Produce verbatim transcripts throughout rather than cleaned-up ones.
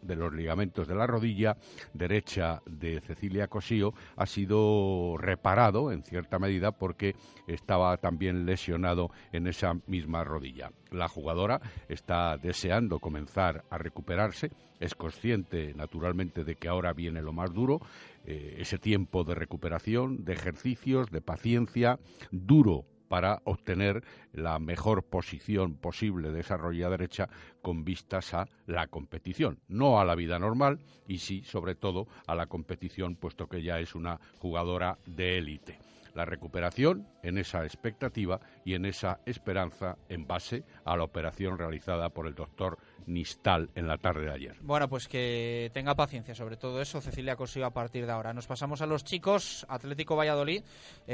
de los ligamentos de la rodilla derecha de Cecilia Cosío ha sido reparado en cierta medida porque estaba también lesionado en esa misma rodilla. La jugadora está deseando comenzar a recuperarse, es consciente naturalmente de que ahora viene lo más duro, eh, ese tiempo de recuperación, de ejercicios, de paciencia, duro para obtener la mejor posición posible de esa rodilla derecha con vistas a la competición, no a la vida normal y sí, sobre todo, a la competición, puesto que ya es una jugadora de élite. La recuperación en esa expectativa y en esa esperanza en base a la operación realizada por el doctor Nistal en la tarde de ayer. Bueno, pues que tenga paciencia sobre todo eso, Cecilia Cosío, a partir de ahora. Nos pasamos a los chicos. Atlético Valladolid.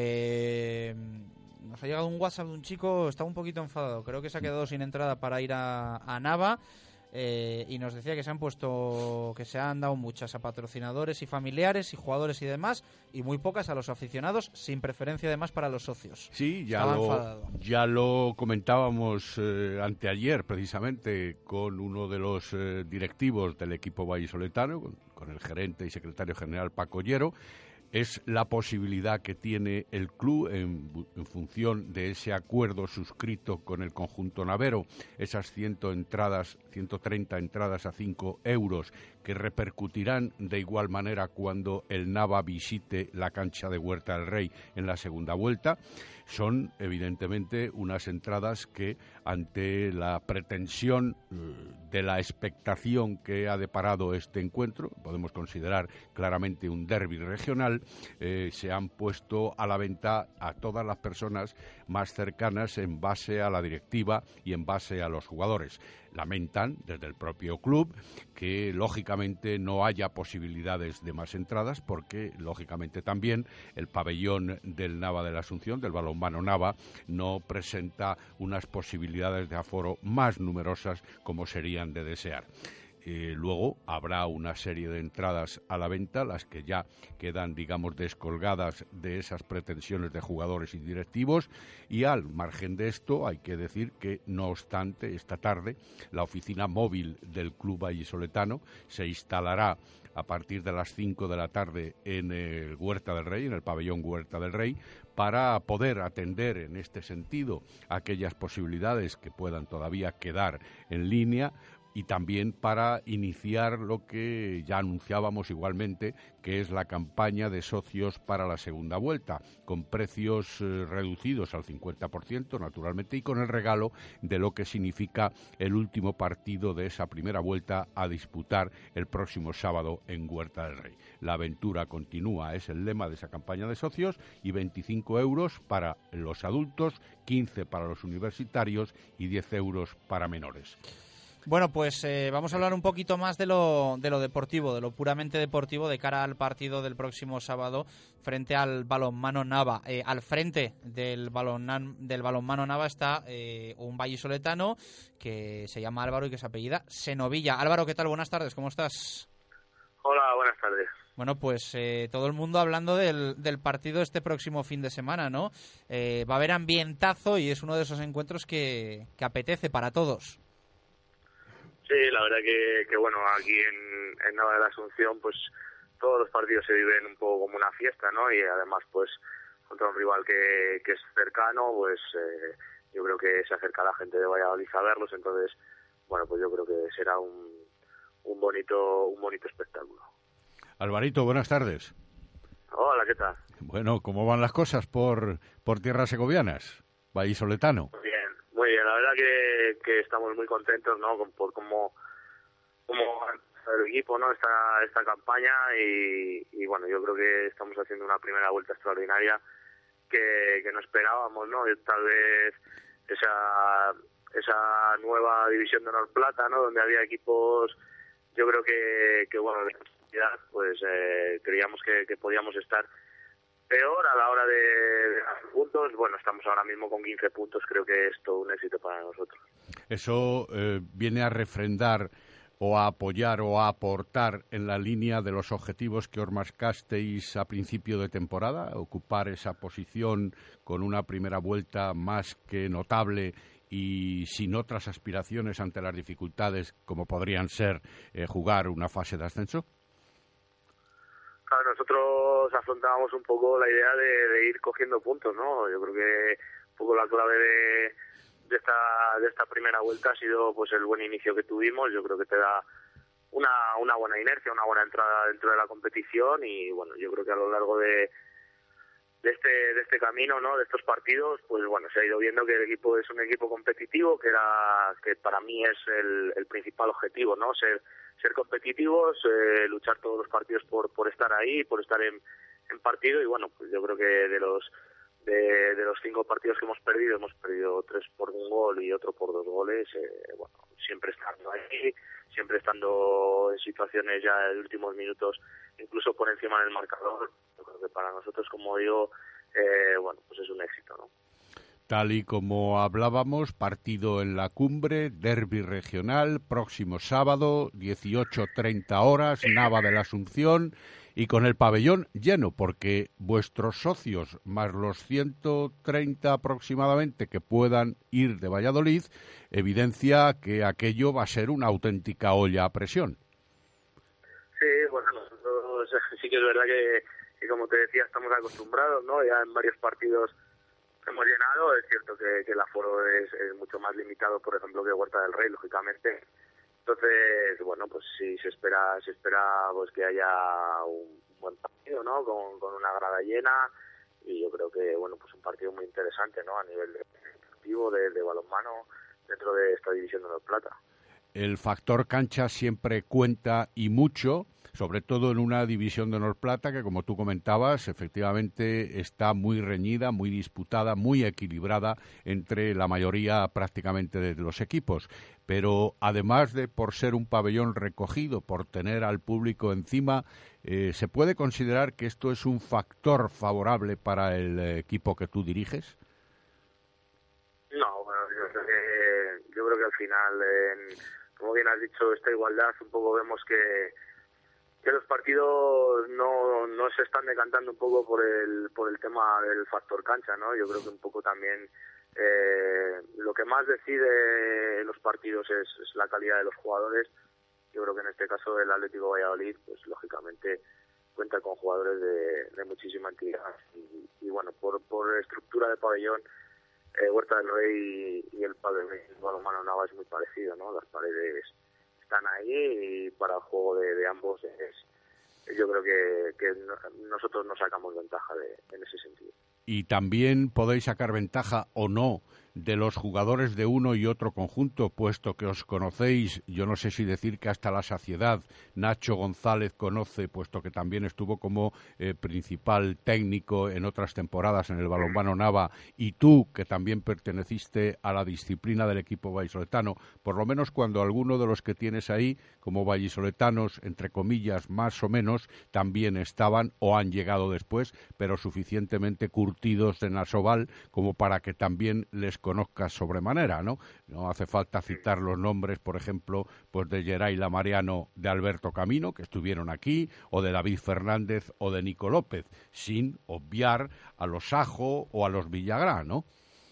Eh, nos ha llegado un WhatsApp de un chico, está un poquito enfadado. Creo que se ha quedado sin entrada para ir a, a Nava. Eh, y nos decía que se han puesto, que se han dado muchas a patrocinadores y familiares y jugadores y demás, y muy pocas a los aficionados, sin preferencia además para los socios. Sí, ya lo, ya lo comentábamos eh, anteayer precisamente con uno de los eh, directivos del equipo vallisoletano, con, con el gerente y secretario general Paco Llero. Es la posibilidad que tiene el club en, en función de ese acuerdo suscrito con el conjunto navero, esas cien entradas, ciento treinta entradas a cinco euros que repercutirán de igual manera cuando el Nava visite la cancha de Huerta del Rey en la segunda vuelta. Son evidentemente unas entradas que, ante la pretensión de la expectación que ha deparado este encuentro, podemos considerar claramente un derbi regional, eh, se han puesto a la venta a todas las personas más cercanas en base a la directiva y en base a los jugadores. Lamentan desde el propio club que lógicamente no haya posibilidades de más entradas porque lógicamente también el pabellón del Nava de la Asunción, del balonmano Nava, no presenta unas posibilidades de aforo más numerosas como serían de desear. Eh, luego habrá una serie de entradas a la venta, las que ya quedan, digamos, descolgadas de esas pretensiones de jugadores y directivos, y al margen de esto hay que decir que, no obstante, esta tarde la oficina móvil del club vallisoletano se instalará a partir de las cinco de la tarde en el Huerta del Rey, en el pabellón Huerta del Rey, para poder atender en este sentido aquellas posibilidades que puedan todavía quedar en línea, y también para iniciar lo que ya anunciábamos igualmente, que es la campaña de socios para la segunda vuelta, con precios eh, reducidos al cincuenta por ciento, naturalmente, y con el regalo de lo que significa el último partido de esa primera vuelta a disputar el próximo sábado en Huerta del Rey. La aventura continúa, es el lema de esa campaña de socios, y veinticinco euros para los adultos, quince para los universitarios y diez euros para menores. Bueno, pues eh, vamos a hablar un poquito más de lo, de lo deportivo, de lo puramente deportivo de cara al partido del próximo sábado frente al balonmano Nava. Eh, al frente del, balon, del balonmano Nava está eh, un vallisoletano que se llama Álvaro y que se apellida Senovilla. Álvaro, ¿qué tal? Buenas tardes, ¿cómo estás? Hola, buenas tardes. Bueno, pues eh, todo el mundo hablando del, del partido este próximo fin de semana, ¿no? Eh, va a haber ambientazo y es uno de esos encuentros que, que apetece para todos. Sí, la verdad que, que bueno, aquí en, en Nava de la Asunción, pues todos los partidos se viven un poco como una fiesta, ¿no? Y además, pues, contra un rival que, que es cercano, pues eh, yo creo que se acerca la gente de Valladolid a verlos, entonces, bueno, pues yo creo que será un, un bonito un bonito espectáculo. Alvarito, buenas tardes. Hola, ¿qué tal? Bueno, ¿cómo van las cosas por, por tierras segovianas, vallisoletano? Muy bien. Muy bien, la verdad que, que estamos muy contentos, ¿no? Por cómo, cómo el equipo, ¿no? Esta, esta campaña y, y bueno, yo creo que estamos haciendo una primera vuelta extraordinaria que, que no esperábamos, ¿no? Y tal vez esa esa nueva división de Honor Plata, ¿no? Donde había equipos, yo creo que, que bueno, de calidad, pues eh, creíamos que, que podíamos estar peor a la hora de, de hacer puntos. Bueno, estamos ahora mismo con quince puntos, creo que es todo un éxito para nosotros. Eso eh, viene a refrendar o a apoyar o a aportar en la línea de los objetivos que os marcasteis a principio de temporada, ocupar esa posición con una primera vuelta más que notable y sin otras aspiraciones ante las dificultades como podrían ser eh, jugar una fase de ascenso? Claro, nosotros afrontábamos un poco la idea de, de ir cogiendo puntos, ¿no? Yo creo que un poco la clave de, de esta de esta primera vuelta ha sido pues el buen inicio que tuvimos. Yo creo que te da una una buena inercia, una buena entrada dentro de la competición y bueno, yo creo que a lo largo de de este de este camino, ¿no? De estos partidos, pues bueno, se ha ido viendo que el equipo es un equipo competitivo, que era que para mí es el, el principal objetivo, ¿no? Ser ser competitivos, eh, luchar todos los partidos por por estar ahí, por estar en, en partido y bueno, pues yo creo que de los de, de los cinco partidos que hemos perdido, hemos perdido tres por un gol y otro por dos goles, eh, bueno, siempre estando ahí, siempre estando en situaciones ya de últimos minutos, incluso por encima del marcador. Yo creo que para nosotros, como digo, eh, bueno, pues es un éxito, ¿no? Tal y como hablábamos, partido en la Cumbre, derbi regional, próximo sábado, dieciocho treinta horas, Nava de la Asunción, y con el pabellón lleno, porque vuestros socios, más los ciento treinta aproximadamente que puedan ir de Valladolid, evidencia que aquello va a ser una auténtica olla a presión. Sí, bueno, nosotros sí que es verdad que, que como te decía, estamos acostumbrados, ¿no? Ya en varios partidos hemos llenado, es cierto que, que el aforo es, es mucho más limitado, por ejemplo, que Huerta del Rey, lógicamente. Entonces, bueno, pues sí se espera, se espera pues que haya un buen partido, ¿no? Con, con una grada llena y yo creo que, bueno, pues un partido muy interesante, ¿no? A nivel deportivo, de, de balonmano, dentro de esta división de Honor Plata. El factor cancha siempre cuenta y mucho, sobre todo en una división de Honor Plata que, como tú comentabas, efectivamente está muy reñida, muy disputada, muy equilibrada entre la mayoría prácticamente de los equipos. Pero además de por ser un pabellón recogido, por tener al público encima, eh, ¿se puede considerar que esto es un factor favorable para el equipo que tú diriges? No, bueno, yo creo que, yo creo que al final, eh, como bien has dicho, esta igualdad, un poco vemos que que los partidos no, no se están decantando un poco por el por el tema del factor cancha, ¿no? Yo creo que un poco también eh, lo que más decide los partidos es, es la calidad de los jugadores. Yo creo que en este caso el Atlético Valladolid, pues lógicamente cuenta con jugadores de, de muchísima entidad y, y bueno, por, por estructura de pabellón, eh, Huerta del Rey y, y el pabellón balonmano Nava es muy parecido, ¿no? Las paredes están ahí y para el juego de, de ambos es, yo creo que, que no, nosotros no sacamos ventaja de, en ese sentido. Y también podéis sacar ventaja o no de los jugadores de uno y otro conjunto, puesto que os conocéis, yo no sé si decir que hasta la saciedad. Nacho González conoce, puesto que también estuvo como eh, principal técnico en otras temporadas en el balonmano Nava, y tú, que también perteneciste a la disciplina del equipo vallisoletano, por lo menos cuando alguno de los que tienes ahí, como vallisoletanos, entre comillas, más o menos, también estaban o han llegado después, pero suficientemente curtidos en Asobal como para que también les conozcas sobremanera, ¿no? No hace falta citar los nombres, por ejemplo, pues de Yeraila Mariano, de Alberto Camino, que estuvieron aquí, o de David Fernández o de Nico López, sin obviar a los Sajo o a los Villagrán, ¿no?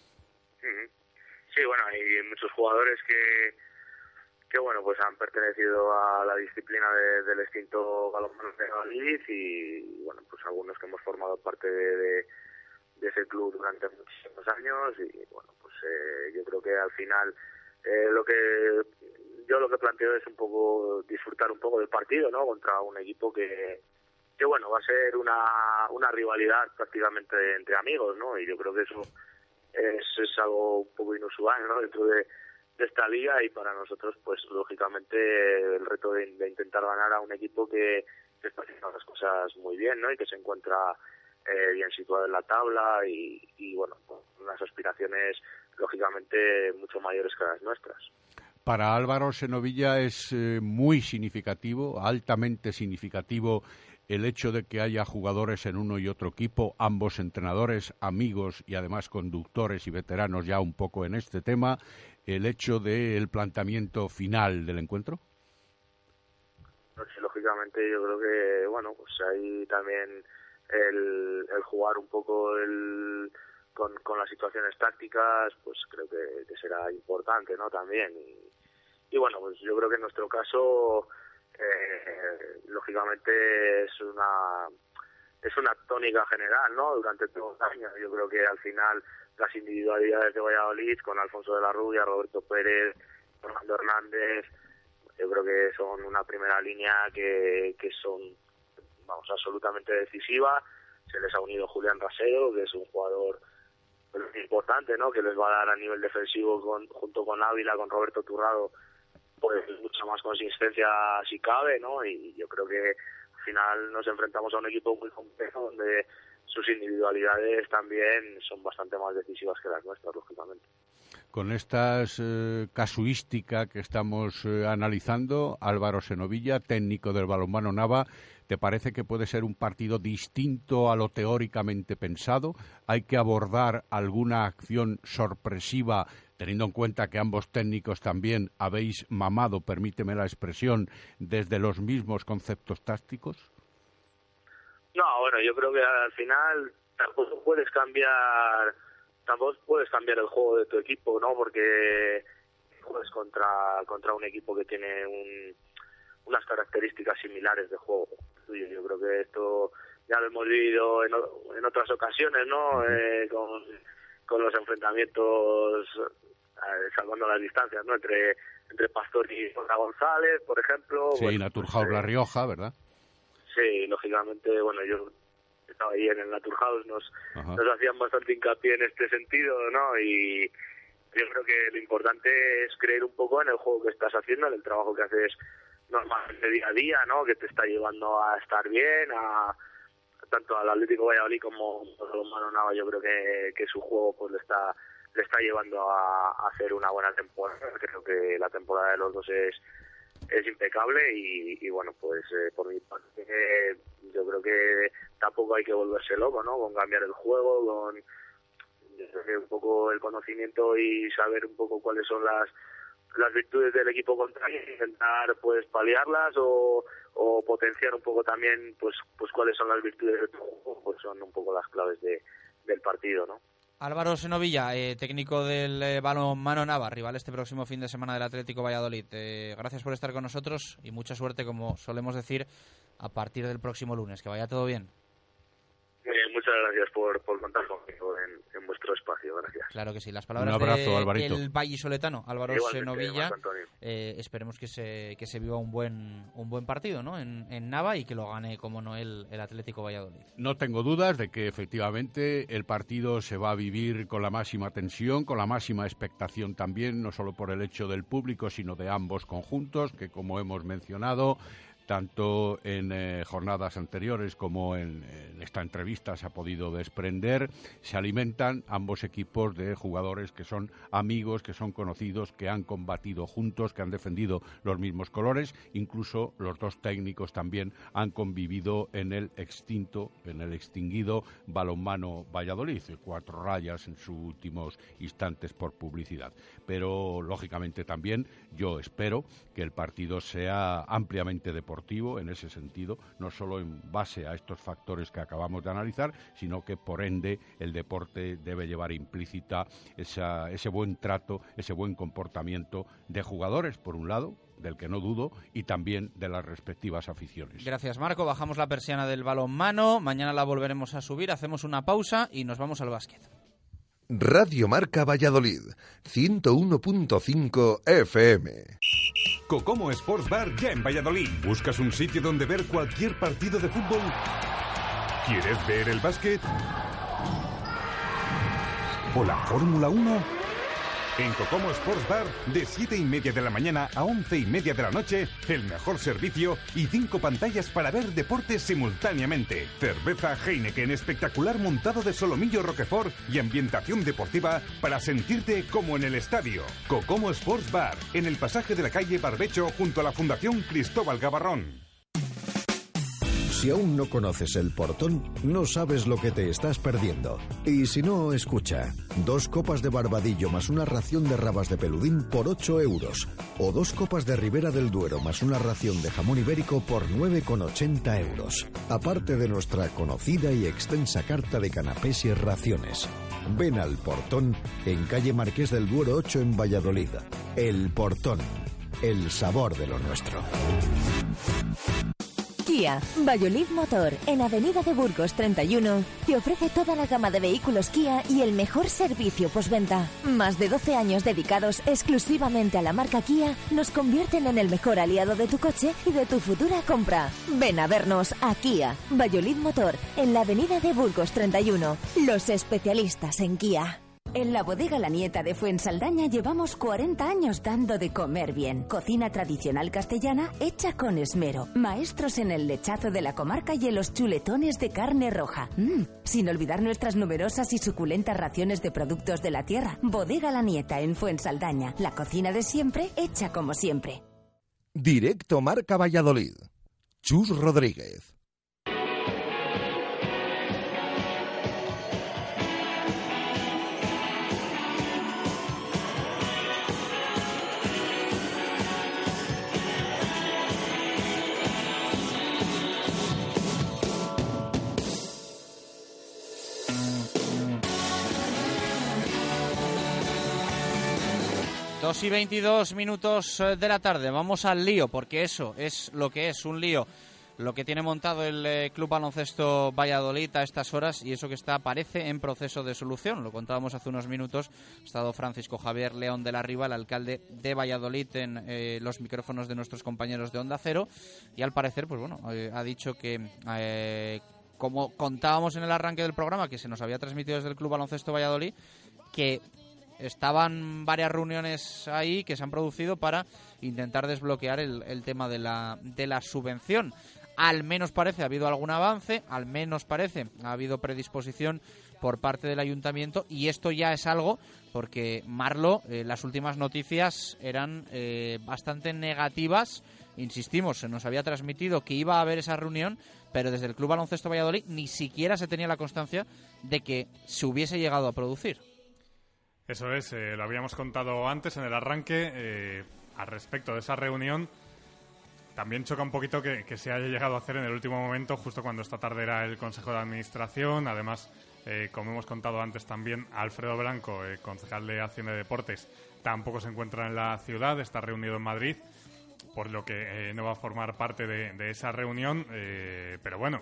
Sí, bueno, hay muchos jugadores que, que bueno, pues han pertenecido a la disciplina de, del extinto balonmano de Valladolid y, bueno, pues algunos que hemos formado parte de, de de ese club durante muchísimos años y bueno, pues eh, yo creo que al final eh, lo que yo lo que planteo es un poco disfrutar un poco del partido, ¿no? Contra un equipo que que bueno, va a ser una una rivalidad prácticamente entre amigos, ¿no? Y yo creo que eso es, es algo un poco inusual, ¿no? Dentro de, de esta liga y para nosotros pues lógicamente el reto de, de intentar ganar a un equipo que, que está haciendo las cosas muy bien, ¿no? Y que se encuentra Eh, bien situado en la tabla y, y bueno, con unas aspiraciones lógicamente mucho mayores que las nuestras. Para Álvaro Senovilla es eh, muy significativo, altamente significativo, el hecho de que haya jugadores en uno y otro equipo, ambos entrenadores, amigos y además conductores y veteranos ya un poco en este tema, el hecho del planteamiento final del encuentro. Pues, lógicamente yo creo que bueno, pues ahí también El, el jugar un poco el con, con las situaciones tácticas, pues creo que, que será importante, ¿no? También. Y, y bueno, pues yo creo que en nuestro caso, eh, lógicamente es una es una tónica general, ¿no? Durante todo el año. Yo creo que al final las individualidades de Valladolid, con Alfonso de la Rubia, Roberto Pérez, Fernando Hernández, yo creo que son una primera línea que, que son, vamos, absolutamente decisiva. Se les ha unido Julián Rasero, que es un jugador importante, ¿no? Que les va a dar a nivel defensivo con, junto con Ávila, con Roberto Turrado, pues mucha más consistencia si cabe, ¿no? Y yo creo que al final nos enfrentamos a un equipo muy complejo donde sus individualidades también son bastante más decisivas que las nuestras, lógicamente. Con esta eh, casuística que estamos eh, analizando, Álvaro Senovilla, técnico del balonmano Nava, ¿te parece que puede ser un partido distinto a lo teóricamente pensado? ¿Hay que abordar alguna acción sorpresiva, teniendo en cuenta que ambos técnicos también habéis mamado, permíteme la expresión, desde los mismos conceptos tácticos? No, bueno, yo creo que al final tampoco puedes cambiar... Tampoco puedes cambiar el juego de tu equipo, ¿no? Porque juegas contra contra un equipo que tiene un, unas características similares de juego. Yo creo que esto ya lo hemos vivido en, en otras ocasiones, ¿no? Eh, con, con los enfrentamientos, eh, salvando las distancias, ¿no? Entre entre Pastor y José González, por ejemplo. Sí, bueno, Naturhaus pues, La Rioja, ¿verdad? Sí, lógicamente, bueno, yo... estaba ahí en el Naturhaus, nos, nos hacían bastante hincapié en este sentido, ¿no? Y yo creo que lo importante es creer un poco en el juego que estás haciendo, en el trabajo que haces normalmente día a día, ¿no? Que te está llevando a estar bien, a tanto al Atlético Valladolid como al balonmano Nava. Yo creo que, que su juego pues le está le está llevando a, a hacer una buena temporada. Creo que la temporada de los dos es es impecable y, y bueno, pues eh, por mi parte eh, yo creo que tampoco hay que volverse loco, ¿no? Con cambiar el juego, con yo creo que un poco el conocimiento y saber un poco cuáles son las las virtudes del equipo contrario, intentar pues paliarlas o, o potenciar un poco también pues pues cuáles son las virtudes de tu juego, pues son un poco las claves de del partido, ¿no? Álvaro Senovilla, eh, técnico del eh, balonmano Nava, rival este próximo fin de semana del Atlético Valladolid. Eh, gracias por estar con nosotros y mucha suerte, como solemos decir, a partir del próximo lunes. Que vaya todo bien. Eh, muchas gracias por, por contar conmigo en, en vuestro espacio. Gracias. Claro que sí. Las palabras Un abrazo, de, Alvarito. del vallisoletano, Álvaro Igualmente, Senovilla. igual, eh, esperemos que se que se viva un buen un buen partido, ¿no? En, en Nava y que lo gane, como no, el, el Atlético Valladolid. No tengo dudas de que efectivamente el partido se va a vivir con la máxima tensión, con la máxima expectación también, no solo por el hecho del público, sino de ambos conjuntos, que como hemos mencionado, tanto en eh, jornadas anteriores como en, en esta entrevista se ha podido desprender, se alimentan ambos equipos de jugadores que son amigos, que son conocidos, que han combatido juntos, que han defendido los mismos colores, incluso los dos técnicos también han convivido en el extinto, en el extinguido balonmano Valladolid, cuatro rayas en sus últimos instantes por publicidad. Pero lógicamente también yo espero que el partido sea ampliamente deportivo en ese sentido, no solo en base a estos factores que acabamos de analizar, sino que por ende el deporte debe llevar implícita esa, ese buen trato, ese buen comportamiento de jugadores, por un lado, del que no dudo, y también de las respectivas aficiones. Gracias, Marco. Bajamos la persiana del balonmano, mañana la volveremos a subir, hacemos una pausa y nos vamos al básquet. Radio Marca Valladolid, ciento uno punto cinco F M. Cocomo Sports Bar ya en Valladolid. ¿Buscas un sitio donde ver cualquier partido de fútbol? ¿Quieres ver el básquet? ¿O la Fórmula uno? En Cocomo Sports Bar, de siete y media de la mañana a once y media de la noche, el mejor servicio y cinco pantallas para ver deportes simultáneamente. Cerveza Heineken espectacular montado de solomillo Roquefort y ambientación deportiva para sentirte como en el estadio. Cocomo Sports Bar, en el pasaje de la calle Barbecho junto a la Fundación Cristóbal Gavarrón. Si aún no conoces El Portón, no sabes lo que te estás perdiendo. Y si no, escucha. Dos copas de Barbadillo más una ración de rabas de peludín por ocho euros. O dos copas de Ribera del Duero más una ración de jamón ibérico por nueve con ochenta euros. Aparte de nuestra conocida y extensa carta de canapés y raciones. Ven al Portón, en calle Marqués del Duero ocho en Valladolid. El Portón. El sabor de lo nuestro. Kia, Valladolid Motor, en Avenida de Burgos treinta y uno, te ofrece toda la gama de vehículos Kia y el mejor servicio postventa. Más de doce años dedicados exclusivamente a la marca Kia nos convierten en el mejor aliado de tu coche y de tu futura compra. Ven a vernos a Kia, Valladolid Motor, en la Avenida de Burgos treinta y uno, los especialistas en Kia. En la bodega La Nieta de Fuensaldaña llevamos cuarenta años dando de comer bien. Cocina tradicional castellana hecha con esmero. Maestros en el lechazo de la comarca y en los chuletones de carne roja. Mm, sin olvidar nuestras numerosas y suculentas raciones de productos de la tierra. Bodega La Nieta en Fuensaldaña. La cocina de siempre hecha como siempre. Directo Marca Valladolid. Chus Rodríguez. dos y veintidós minutos de la tarde, vamos al lío, porque eso es lo que es, un lío, lo que tiene montado el eh, Club Baloncesto Valladolid a estas horas, y eso que está parece en proceso de solución. Lo contábamos hace unos minutos, ha estado Francisco Javier León de la Riva, el alcalde de Valladolid, en eh, los micrófonos de nuestros compañeros de Onda Cero, y al parecer, pues bueno, eh, ha dicho que... Eh, como contábamos en el arranque del programa, que se nos había transmitido desde el Club Baloncesto Valladolid, que estaban varias reuniones ahí que se han producido para intentar desbloquear el, el tema de la, de la subvención. Al menos parece ha habido algún avance, al menos parece ha habido predisposición por parte del ayuntamiento, y esto ya es algo, porque Marlo, eh, las últimas noticias eran eh, bastante negativas. Insistimos, se nos había transmitido que iba a haber esa reunión, pero desde el Club Baloncesto Valladolid ni siquiera se tenía la constancia de que se hubiese llegado a producir. Eso es, eh, lo habíamos contado antes en el arranque. Eh, al respecto de esa reunión, también choca un poquito que, que se haya llegado a hacer en el último momento, justo cuando esta tarde era el Consejo de Administración. Además, eh, como hemos contado antes también, Alfredo Blanco, eh, concejal de Hacienda y Deportes, tampoco se encuentra en la ciudad, está reunido en Madrid, por lo que eh, no va a formar parte de, de esa reunión. Eh, pero bueno,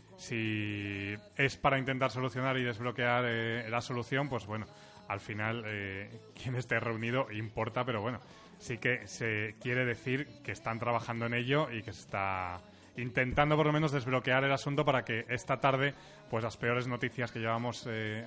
si es para intentar solucionar y desbloquear eh, la solución, pues bueno, al final eh, quien esté reunido importa, pero bueno, sí que se quiere decir que están trabajando en ello y que se está intentando por lo menos desbloquear el asunto para que esta tarde, pues las peores noticias que llevamos eh,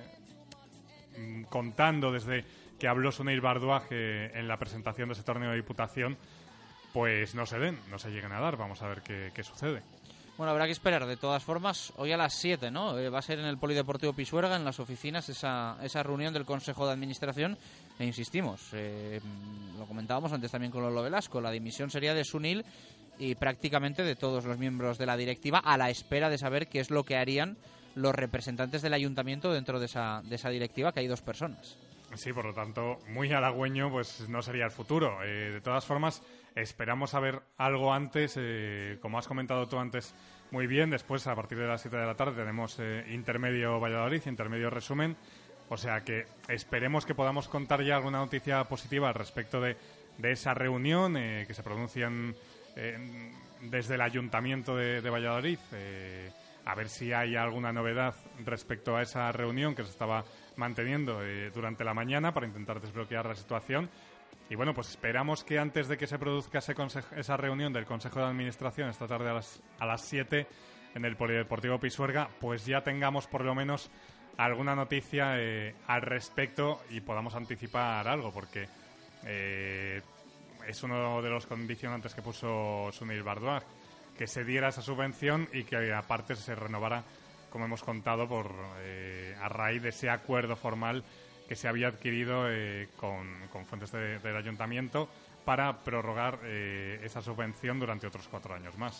contando desde que habló Sunil Barduaj eh, en la presentación de ese torneo de Diputación, pues no se den, no se lleguen a dar. Vamos a ver qué, qué sucede. Bueno, habrá que esperar. De todas formas, hoy a las siete, ¿no? Eh, va a ser en el Polideportivo Pisuerga, en las oficinas, esa, esa reunión del Consejo de Administración. E insistimos, eh, lo comentábamos antes también con Lolo Velasco, la dimisión sería de Sunil y prácticamente de todos los miembros de la directiva, a la espera de saber qué es lo que harían los representantes del ayuntamiento dentro de esa, de esa directiva, que hay dos personas. Sí, por lo tanto, muy halagüeño pues no sería el futuro. Eh, de todas formas, esperamos saber algo antes, eh, como has comentado tú antes muy bien. Después, a partir de las siete de la tarde, tenemos eh, Intermedio Valladolid, Intermedio Resumen. O sea que esperemos que podamos contar ya alguna noticia positiva al respecto de, de esa reunión, eh, que se pronuncian eh, desde el Ayuntamiento de, de Valladolid. Eh, a ver si hay alguna novedad respecto a esa reunión que se estaba manteniendo eh, durante la mañana para intentar desbloquear la situación. Y bueno, pues esperamos que antes de que se produzca ese consejo, esa reunión del Consejo de Administración esta tarde a las a las siete en el Polideportivo Pisuerga, pues ya tengamos por lo menos alguna noticia eh, al respecto y podamos anticipar algo, porque eh, es uno de los condicionantes que puso Sunil Barduaj, que se diera esa subvención y que aparte se renovara, como hemos contado, por eh, a raíz de ese acuerdo formal que se había adquirido eh, con, con fuentes de, del ayuntamiento para prorrogar eh, esa subvención durante otros cuatro años más.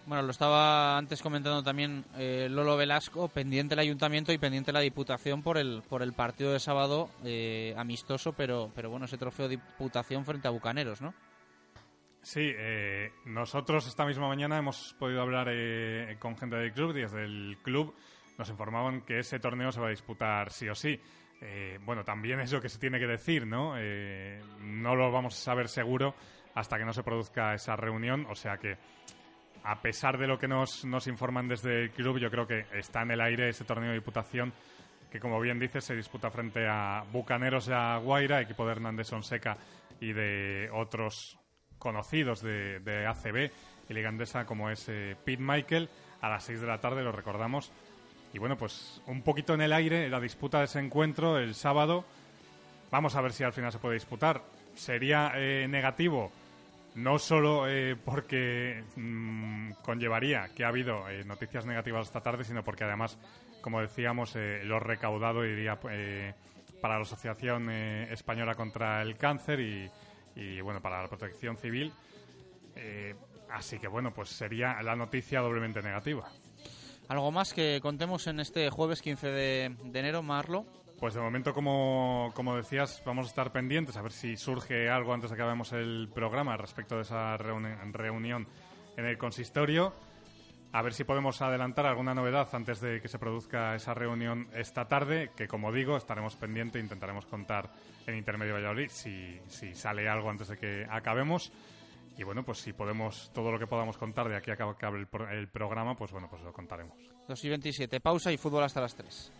Bueno, lo estaba antes comentando también eh, Lolo Velasco, pendiente el Ayuntamiento y pendiente la Diputación por el por el partido de sábado eh, amistoso, pero pero bueno, ese trofeo de Diputación frente a Bucaneros, ¿no? Sí, eh, nosotros esta misma mañana hemos podido hablar eh, con gente del club y desde el club nos informaban que ese torneo se va a disputar sí o sí. Eh, bueno, también es lo que se tiene que decir, ¿no? Eh, no lo vamos a saber seguro hasta que no se produzca esa reunión, o sea que a pesar de lo que nos, nos informan desde el club, yo creo que está en el aire ese torneo de Diputación que, como bien dices, se disputa frente a Bucaneros y a Guaira, equipo de Hernández Sonseca y de otros conocidos de, de A C B y Liga Endesa como es eh, Pete Michael, a las seis de la tarde, lo recordamos. Y bueno, pues un poquito en el aire la disputa de ese encuentro el sábado. Vamos a ver si al final se puede disputar. Sería eh, negativo, no solo eh, porque mmm, conllevaría que ha habido eh, noticias negativas esta tarde, sino porque además, como decíamos, eh, lo recaudado iría eh, para la Asociación eh, Española contra el Cáncer y, y bueno, para la Protección Civil. Eh, así que bueno, pues sería la noticia doblemente negativa. ¿Algo más que contemos en este jueves quince de, de enero, Marlo? Pues de momento, como, como decías, vamos a estar pendientes a ver si surge algo antes de que acabemos el programa respecto de esa reuni- reunión en el consistorio. A ver si podemos adelantar alguna novedad antes de que se produzca esa reunión esta tarde, que como digo, estaremos pendientes e intentaremos contar en Intermedio Valladolid si, si sale algo antes de que acabemos. Y bueno, pues si podemos, todo lo que podamos contar de aquí a que acabe el, pro- el programa, pues bueno, pues lo contaremos. dos y veintisiete, pausa y fútbol hasta las tres.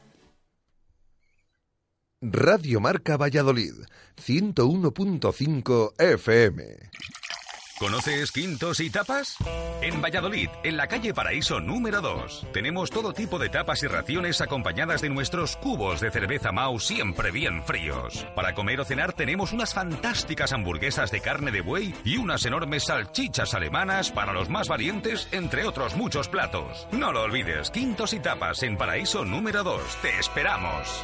Radio Marca Valladolid, ciento uno punto cinco F M. ¿Conoces Quintos y Tapas? En Valladolid, en la calle Paraíso número dos, tenemos todo tipo de tapas y raciones acompañadas de nuestros cubos de cerveza Mau siempre bien fríos. Para comer o cenar tenemos unas fantásticas hamburguesas de carne de buey y unas enormes salchichas alemanas para los más valientes, entre otros muchos platos. No lo olvides, Quintos y Tapas en Paraíso número dos. ¡Te esperamos!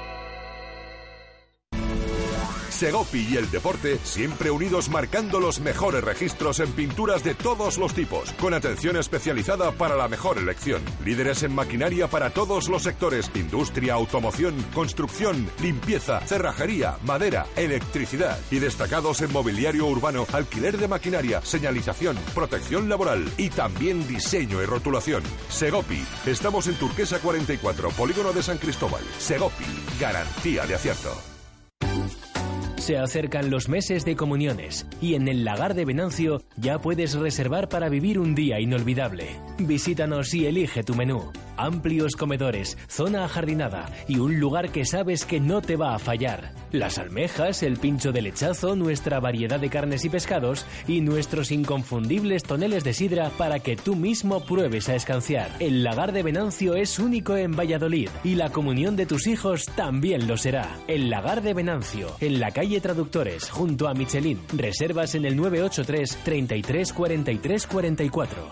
Segopi y el deporte siempre unidos, marcando los mejores registros en pinturas de todos los tipos, con atención especializada para la mejor elección. Líderes en maquinaria para todos los sectores: industria, automoción, construcción, limpieza, cerrajería, madera, electricidad. Y destacados en mobiliario urbano, alquiler de maquinaria, señalización, protección laboral y también diseño y rotulación. Segopi. Estamos en Turquesa cuarenta y cuatro, Polígono de San Cristóbal. Segopi. Garantía de acierto. Se acercan los meses de comuniones y en el Lagar de Venancio ya puedes reservar para vivir un día inolvidable. Visítanos y elige tu menú. Amplios comedores, zona ajardinada y un lugar que sabes que no te va a fallar. Las almejas, el pincho de lechazo, nuestra variedad de carnes y pescados y nuestros inconfundibles toneles de sidra para que tú mismo pruebes a escanciar. El Lagar de Venancio es único en Valladolid y la comunión de tus hijos también lo será. El Lagar de Venancio, en la calle Traductores, junto a Michelin. Reservas en el nueve ocho tres, treinta y tres, cuarenta y tres, cuarenta y cuatro.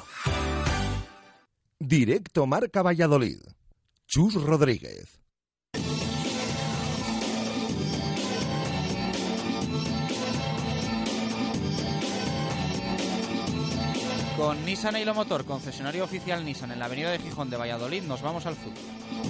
Directo Marca Valladolid. Chus Rodríguez. Con Nissan Eilo Motor, concesionario oficial Nissan en la avenida de Gijón de Valladolid, nos vamos al fútbol.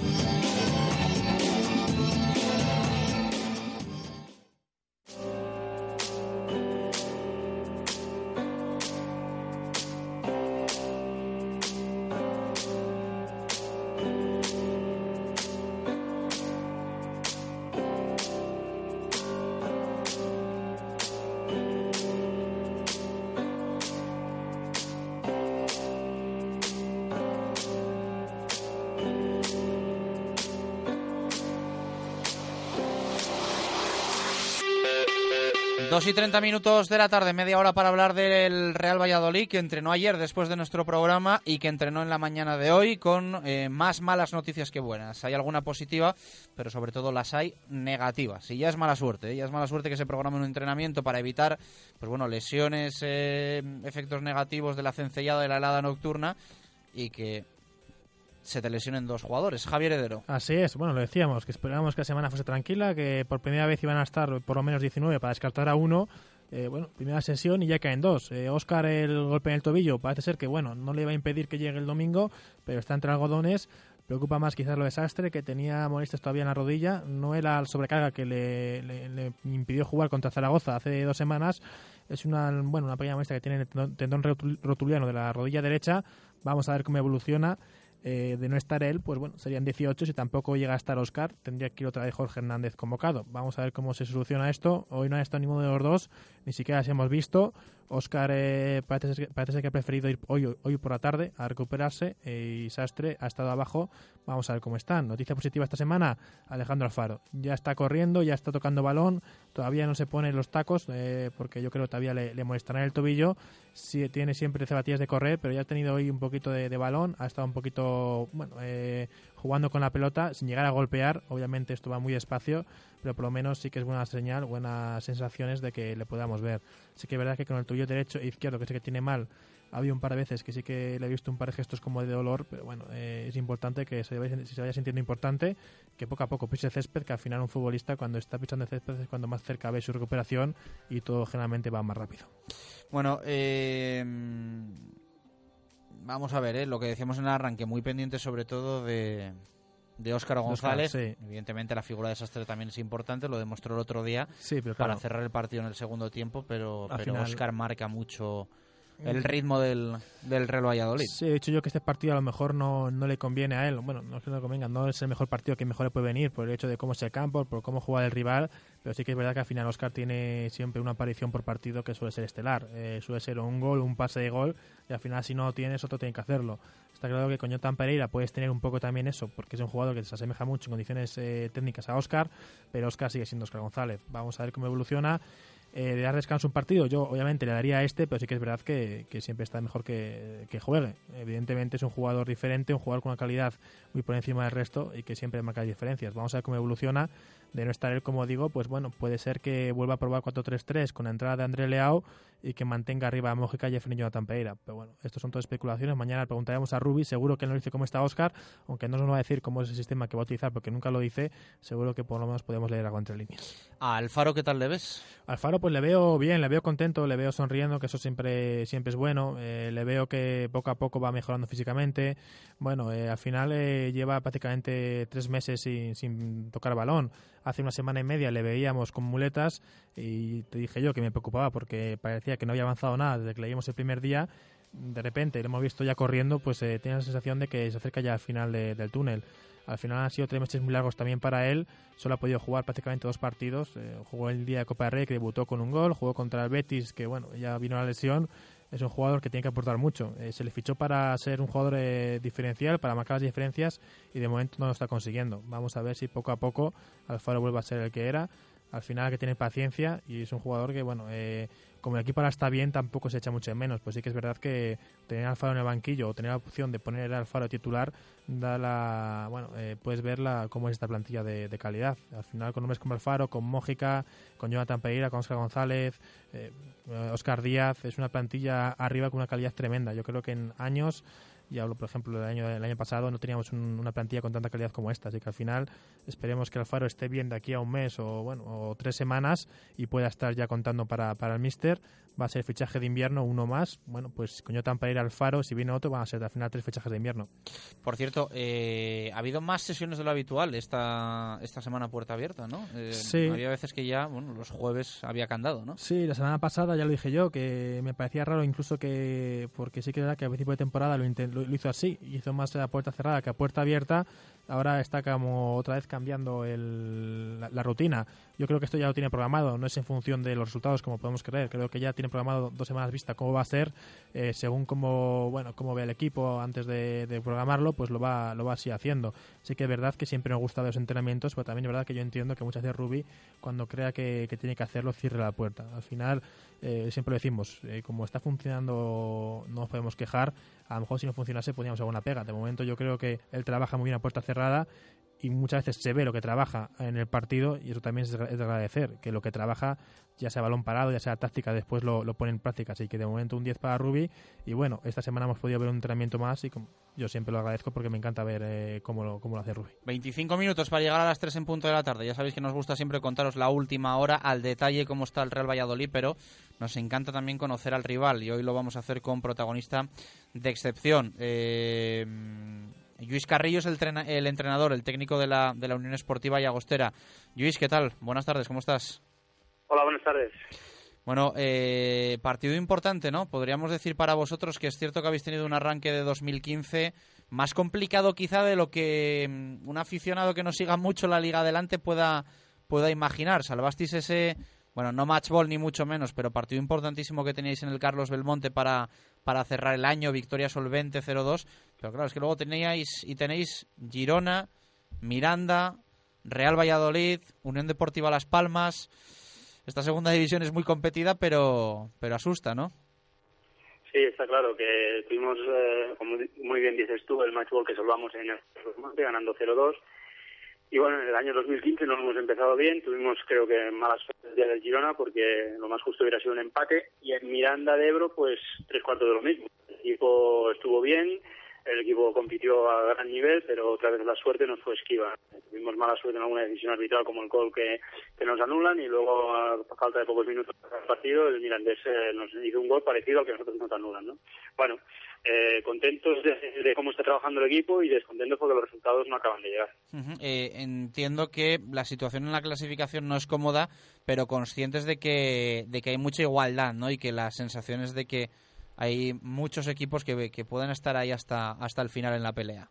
Dos y treinta minutos de la tarde, media hora para hablar del Real Valladolid, que entrenó ayer después de nuestro programa y que entrenó en la mañana de hoy con eh, más malas noticias que buenas. Hay alguna positiva, pero sobre todo las hay negativas. Y ya es mala suerte, ¿eh? ya es mala suerte que se programe un entrenamiento para evitar pues bueno, lesiones, eh, efectos negativos de la cencellada de la helada nocturna y que se te lesionen dos jugadores. Javier Heredero. Así es, bueno, lo decíamos, que esperábamos que la semana fuese tranquila, que por primera vez iban a estar por lo menos diecinueve para descartar a uno, Eh, bueno, primera sesión y ya caen dos. Eh, Óscar, el golpe en el tobillo, parece ser que bueno, no le va a impedir que llegue el domingo, pero está entre algodones. Preocupa más quizás lo de Sastre, que tenía molestias todavía en la rodilla. No era la sobrecarga que le, le, le impidió jugar contra Zaragoza hace dos semanas. Es una, bueno, una pequeña molestia que tiene el tendón rotuliano de la rodilla derecha. Vamos a ver cómo evoluciona. Eh, de no estar él, pues bueno, serían dieciocho. Si tampoco llega a estar Óscar, tendría que ir otra vez Jorge Hernández convocado. Vamos a ver cómo se soluciona esto. Hoy no ha estado ninguno de los dos, ni siquiera se hemos visto. Óscar eh, parece, ser, parece ser que ha preferido ir hoy, hoy por la tarde a recuperarse, eh, y Sastre ha estado abajo. Vamos a ver cómo están. Noticia positiva esta semana, Alejandro Alfaro. Ya está corriendo, ya está tocando balón, todavía no se pone los tacos, eh, porque yo creo que todavía le, le molestará el tobillo. Sí, tiene siempre zapatillas de correr, pero ya ha tenido hoy un poquito de, de balón, ha estado un poquito bueno, eh, jugando con la pelota sin llegar a golpear. Obviamente esto va muy despacio, pero por lo menos sí que es buena señal, buenas sensaciones de que le podamos ver. Sí que es verdad que con el tobillo derecho e izquierdo, que sé que tiene mal, ha habido un par de veces que sí que le he visto un par de gestos como de dolor, pero bueno, eh, es importante que se vaya, se vaya sintiendo importante, que poco a poco pise césped, que al final un futbolista cuando está pisando el césped es cuando más cerca ve su recuperación y todo generalmente va más rápido. Bueno, eh, vamos a ver, eh, lo que decíamos en el arranque, muy pendiente sobre todo de, de Óscar González. Sí. Evidentemente la figura de Sastre también es importante, lo demostró el otro día, sí, pero para claro, cerrar el partido en el segundo tiempo, pero, pero final... Óscar marca mucho el ritmo del, del Real Valladolid. Sí, he dicho yo que este partido a lo mejor no, no le conviene a él. Bueno, no es que no le convenga, no es el mejor partido que mejor le puede venir por el hecho de cómo es el campo, por cómo juega el rival, pero sí que es verdad que al final Óscar tiene siempre una aparición por partido que suele ser estelar. Eh, suele ser un gol, un pase de gol, y al final si no lo tienes, otro tiene que hacerlo. Está claro que con Jonathan Pereira puedes tener un poco también eso, porque es un jugador que se asemeja mucho en condiciones eh, técnicas a Óscar, pero Óscar sigue siendo Óscar González. Vamos a ver cómo evoluciona. Eh, de dar descanso un partido, yo obviamente le daría a este, pero sí que es verdad que, que siempre está mejor que, que juegue. Evidentemente es un jugador diferente, un jugador con una calidad muy por encima del resto y que siempre marca diferencias. Vamos a ver cómo evoluciona. De no estar él, como digo, pues bueno, puede ser que vuelva a probar cuatro tres tres con la entrada de André Leao y que mantenga arriba a Mójica y a Efraín Jonathan Pereira. Pero bueno, estos son todas especulaciones. Mañana le preguntaremos a Rubi, seguro que no dice cómo está Óscar, aunque no nos va a decir cómo es el sistema que va a utilizar porque nunca lo dice. Seguro que por lo menos podemos leer algo entre líneas. ¿A Alfaro qué tal le ves? Alfaro pues le veo bien, le veo contento, le veo sonriendo, que eso siempre siempre es bueno. Eh, le veo que poco a poco va mejorando físicamente. Bueno, eh, al final eh, lleva prácticamente tres meses sin, sin tocar balón. Hace una semana y media le veíamos con muletas y te dije yo que me preocupaba porque parecía que no había avanzado nada desde que le vimos el primer día. De repente lo hemos visto ya corriendo, pues eh, tiene la sensación de que se acerca ya al final de, del túnel. Al final han sido tres meses muy largos también para él. Solo ha podido jugar prácticamente dos partidos. Eh, jugó el día de Copa del Rey, que debutó con un gol. Jugó contra el Betis, que bueno, ya vino la lesión. Es un jugador que tiene que aportar mucho. Eh, se le fichó para ser un jugador eh, diferencial, para marcar las diferencias, y de momento no lo está consiguiendo. Vamos a ver si poco a poco Alfaro vuelve a ser el que era. Al final que tiene paciencia y es un jugador que, bueno, eh, como el equipo ahora está bien, tampoco se echa mucho de menos. Pues sí que es verdad que tener a Alfaro en el banquillo o tener la opción de poner a Alfaro titular da la, bueno, eh, puedes ver la, cómo es esta plantilla de, de calidad. Al final con nombres como Alfaro, con Mójica, con Jonathan Pereira, con Óscar González, eh, Óscar Díaz, es una plantilla arriba con una calidad tremenda. Yo creo que en años, y hablo por ejemplo del año, del año pasado, no teníamos un, una plantilla con tanta calidad como esta, así que al final esperemos que Alfaro esté bien de aquí a un mes o bueno o tres semanas y pueda estar ya contando para, para el míster. Va a ser fichaje de invierno, uno más. Bueno, pues con Jonathan Pereira, Alfaro, si viene otro, van a ser al final tres fichajes de invierno. Por cierto, eh, ha habido más sesiones de lo habitual esta esta semana puerta abierta, ¿no? Eh, sí. Había veces que ya, bueno, los jueves había candado, ¿no? Sí, la semana pasada ya lo dije yo, que me parecía raro incluso que, porque sí que era que al principio de temporada lo, lo, lo hizo así, hizo más a puerta cerrada que a puerta abierta. Ahora está como otra vez cambiando el, la, la rutina. Yo creo que esto ya lo tiene programado, no es en función de los resultados como podemos creer. Creo que ya tiene programado dos semanas vista cómo va a ser, eh, según cómo, bueno, cómo ve el equipo antes de, de programarlo, pues lo va, lo va así haciendo. Sí que es verdad que siempre nos gusta los entrenamientos, pero también es verdad que yo entiendo que muchas veces Rubi, cuando crea que, que tiene que hacerlo, cierre la puerta. Al final, eh, siempre lo decimos, eh, como está funcionando no nos podemos quejar. A lo mejor si no funcionase poníamos alguna pega. De momento yo creo que él trabaja muy bien a puerta cerrada y muchas veces se ve lo que trabaja en el partido y eso también es de agradecer, que lo que trabaja, ya sea balón parado, ya sea táctica, después lo, lo pone en práctica. Así que de momento un diez para Rubi y bueno, esta semana hemos podido ver un entrenamiento más y como, yo siempre lo agradezco porque me encanta ver eh, cómo, lo, cómo lo hace Rubi. veinticinco minutos para llegar a las tres en punto de la tarde. Ya sabéis que nos gusta siempre contaros la última hora al detalle cómo está el Real Valladolid, pero nos encanta también conocer al rival y hoy lo vamos a hacer con protagonista de excepción. Eh... Lluís Carrillo es el, trena, el entrenador, el técnico de la, de la Unión Esportiva Llagostera. Lluís, ¿qué tal? Buenas tardes, ¿cómo estás? Hola, buenas tardes. Bueno, eh, partido importante, ¿no? Podríamos decir para vosotros que es cierto que habéis tenido un arranque de dos mil quince más complicado quizá de lo que un aficionado que no siga mucho la Liga adelante pueda, pueda imaginar. Salvasteis ese, bueno, no match ball ni mucho menos, pero partido importantísimo que teníais en el Carlos Belmonte para, para cerrar el año, victoria solvente cero dos. Pero claro, es que luego teníais y tenéis Girona, Miranda, Real Valladolid, Unión Deportiva Las Palmas. Esta segunda división es muy competida, pero pero asusta, ¿no? Sí, está claro que tuvimos, eh, como muy bien dices tú, el match ball que salvamos en el Monte, ganando cero dos. Y bueno, en el año dos mil quince no hemos empezado bien, tuvimos creo que malas suerte el día del Girona porque lo más justo hubiera sido un empate. Y en Miranda de Ebro, pues tres cuartos de lo mismo. El equipo estuvo bien, el equipo compitió a gran nivel, pero otra vez la suerte nos fue esquiva. Tuvimos mala suerte en alguna decisión arbitral como el gol que, que nos anulan y luego a falta de pocos minutos del partido el Mirandés eh, nos hizo un gol parecido al que nosotros nos anulan, ¿no? Bueno, eh, contentos de, de cómo está trabajando el equipo y descontentos porque los resultados no acaban de llegar. Uh-huh. Eh, entiendo que la situación en la clasificación no es cómoda, pero conscientes de que, de que hay mucha igualdad, ¿no? Y que las sensaciones de que hay muchos equipos que, que pueden estar ahí hasta, hasta el final en la pelea.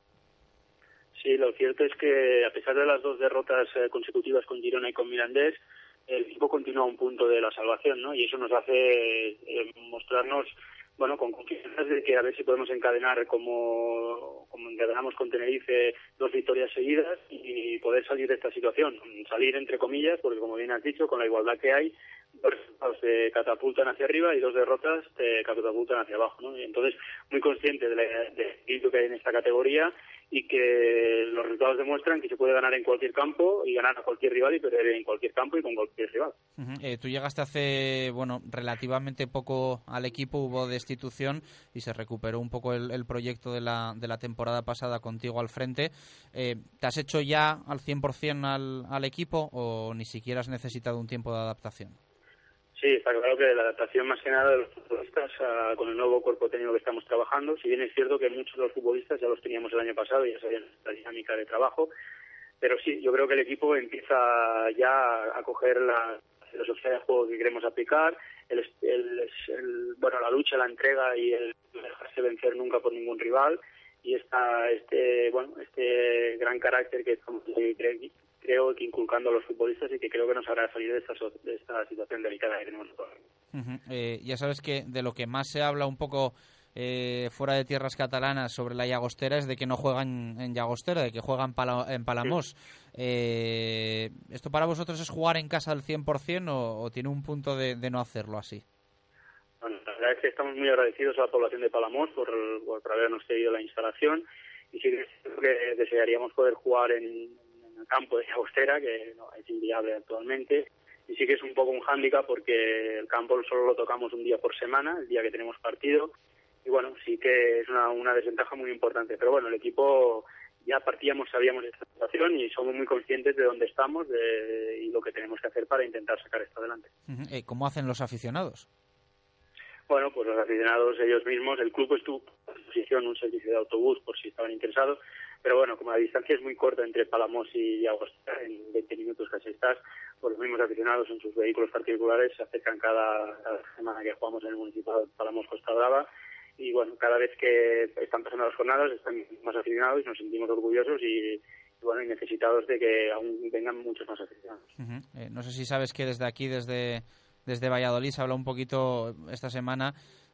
Sí, lo cierto es que a pesar de las dos derrotas eh, consecutivas con Girona y con Mirandés, el equipo continúa a un punto de la salvación, ¿no? Y eso nos hace eh, mostrarnos, bueno, con confianza de que a ver si podemos encadenar como, como encadenamos con Tenerife dos victorias seguidas y poder salir de esta situación. Salir entre comillas, porque como bien has dicho, con la igualdad que hay, dos resultados te catapultan hacia arriba y dos derrotas te catapultan hacia abajo, ¿no? Y entonces, muy consciente del espíritu que hay en esta categoría y que los resultados demuestran que se puede ganar en cualquier campo y ganar a cualquier rival y perder en cualquier campo y con cualquier rival. Uh-huh. Eh, tú llegaste hace, bueno, relativamente poco al equipo, hubo destitución y se recuperó un poco el, el proyecto de la, de la temporada pasada contigo al frente. Eh, ¿Te has hecho ya al cien por ciento al, al equipo o ni siquiera has necesitado un tiempo de adaptación? Sí, está claro que la adaptación más que nada de los futbolistas uh, con el nuevo cuerpo técnico que estamos trabajando, si bien es cierto que muchos de los futbolistas ya los teníamos el año pasado y ya sabían la dinámica de trabajo, pero sí, yo creo que el equipo empieza ya a coger la filosofía de juego que queremos aplicar, el, el, el, bueno, la lucha, la entrega y el no dejarse vencer nunca por ningún rival y esta, este, bueno, este gran carácter que estamos creo que inculcando a los futbolistas y que creo que nos hará salir de esta, de esta situación delicada que tenemos ahora. Uh-huh. Eh, ya sabes que de lo que más se habla un poco eh, fuera de tierras catalanas sobre la Llagostera es de que no juegan en Llagostera, de que juegan Pala- en Palamós. Sí. Eh, ¿Esto para vosotros es jugar en casa al cien por ciento o, o tiene un punto de, de no hacerlo así? Bueno, la verdad es que estamos muy agradecidos a la población de Palamós por, por habernos cedido la instalación y sí que desearíamos poder jugar en el campo de Llagostera, que no, es inviable actualmente, y sí que es un poco un hándicap porque el campo solo lo tocamos un día por semana, el día que tenemos partido, y bueno, sí que es una, una desventaja muy importante, pero bueno, el equipo ya partíamos, sabíamos de esta situación y somos muy conscientes de dónde estamos de, y lo que tenemos que hacer para intentar sacar esto adelante. Uh-huh. Eh, ¿Cómo hacen los aficionados? Bueno, pues los aficionados ellos mismos, el club estuvo a disposición un servicio de autobús por si estaban interesados, pero bueno, como la distancia es muy corta entre Palamós y Llagostera, en veinte minutos casi estás, pues los mismos aficionados en sus vehículos particulares se acercan cada, cada semana que jugamos en el municipio de Palamós Costa Brava y bueno, cada vez que están pasando las jornadas están más aficionados y nos sentimos orgullosos y, y bueno, y necesitados de que aún vengan muchos más aficionados. Uh-huh. Eh, no sé si sabes que desde aquí, desde desde Valladolid, se habla un poquito esta semana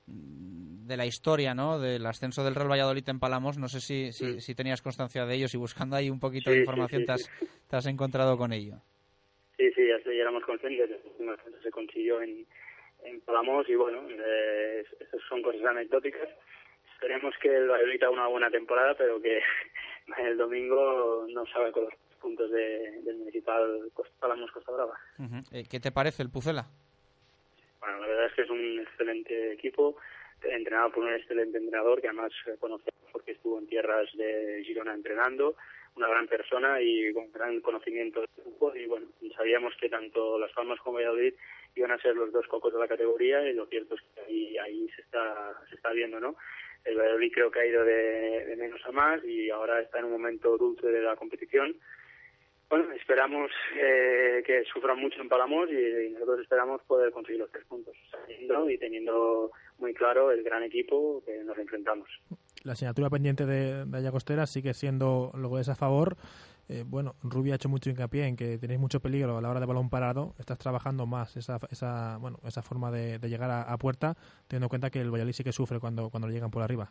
de la historia, ¿no? Del ascenso del Real Valladolid en Palamós. No sé si, si, si tenías constancia de ello, si buscando ahí un poquito sí, de información sí, sí, te, has, sí. te has encontrado con ello. Sí, sí, ya, ya éramos conscientes. El ascenso se consiguió en, en Palamós y bueno, eh, esas son cosas anecdóticas. Esperemos que el Valladolid haga una buena temporada, pero que el domingo no sabe con los puntos de, del Municipal Palamos Costa Brava. Uh-huh. Eh, ¿Qué te parece el Pucela? Bueno, la verdad es que es un excelente equipo, entrenado por un excelente entrenador que además conocemos porque estuvo en tierras de Girona entrenando, una gran persona y con gran conocimiento del fútbol, y bueno, sabíamos que tanto Las Palmas como Valladolid iban a ser los dos cocos de la categoría, y lo cierto es que ahí, ahí se está se está viendo, ¿no? El Valladolid creo que ha ido de, de menos a más y ahora está en un momento dulce de la competición. Bueno, esperamos eh, que sufran mucho en Palamos y, y nosotros esperamos poder conseguir los tres puntos, sabiendo y teniendo muy claro el gran equipo que nos enfrentamos. La asignatura pendiente de, de Llagostera sigue siendo los goles a favor. Eh, bueno, Rubio ha hecho mucho hincapié en que tenéis mucho peligro a la hora de balón parado. Estás trabajando más esa esa bueno esa forma de, de llegar a, a puerta, teniendo en cuenta que el Valladolid sí que sufre cuando cuando le llegan por arriba.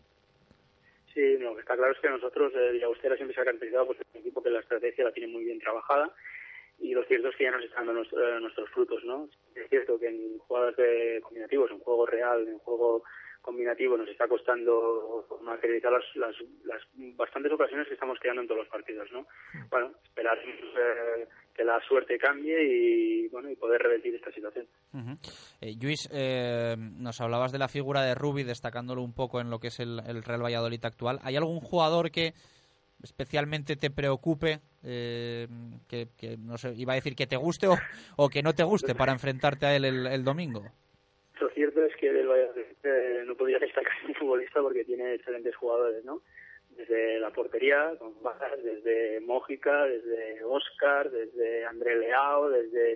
Sí, lo que está claro es que nosotros, eh, Llagostera siempre se ha caracterizado por ser un equipo que la estrategia la tiene muy bien trabajada, y lo cierto es que ya nos están dando nuestros, eh, nuestros frutos, ¿no? Es cierto que en jugadas de combinativos, en juego real, en juego combinativo, nos está costando materializar las, las, las bastantes ocasiones que estamos creando en todos los partidos, ¿no? Bueno, esperar eh, que la suerte cambie y bueno y poder revertir esta situación. Uh-huh. eh, Lluís, eh, nos hablabas de la figura de Rubi, destacándolo un poco en lo que es el, el Real Valladolid actual. ¿Hay algún jugador que especialmente te preocupe, eh, que, que no sé, iba a decir que te guste o, o que no te guste para enfrentarte a él el, el domingo? Lo cierto es que del Valladolid eh, no podría destacar un futbolista porque tiene excelentes jugadores, ¿no? Desde la portería, con Bajas, desde Mójica, desde Óscar, desde André Leao, desde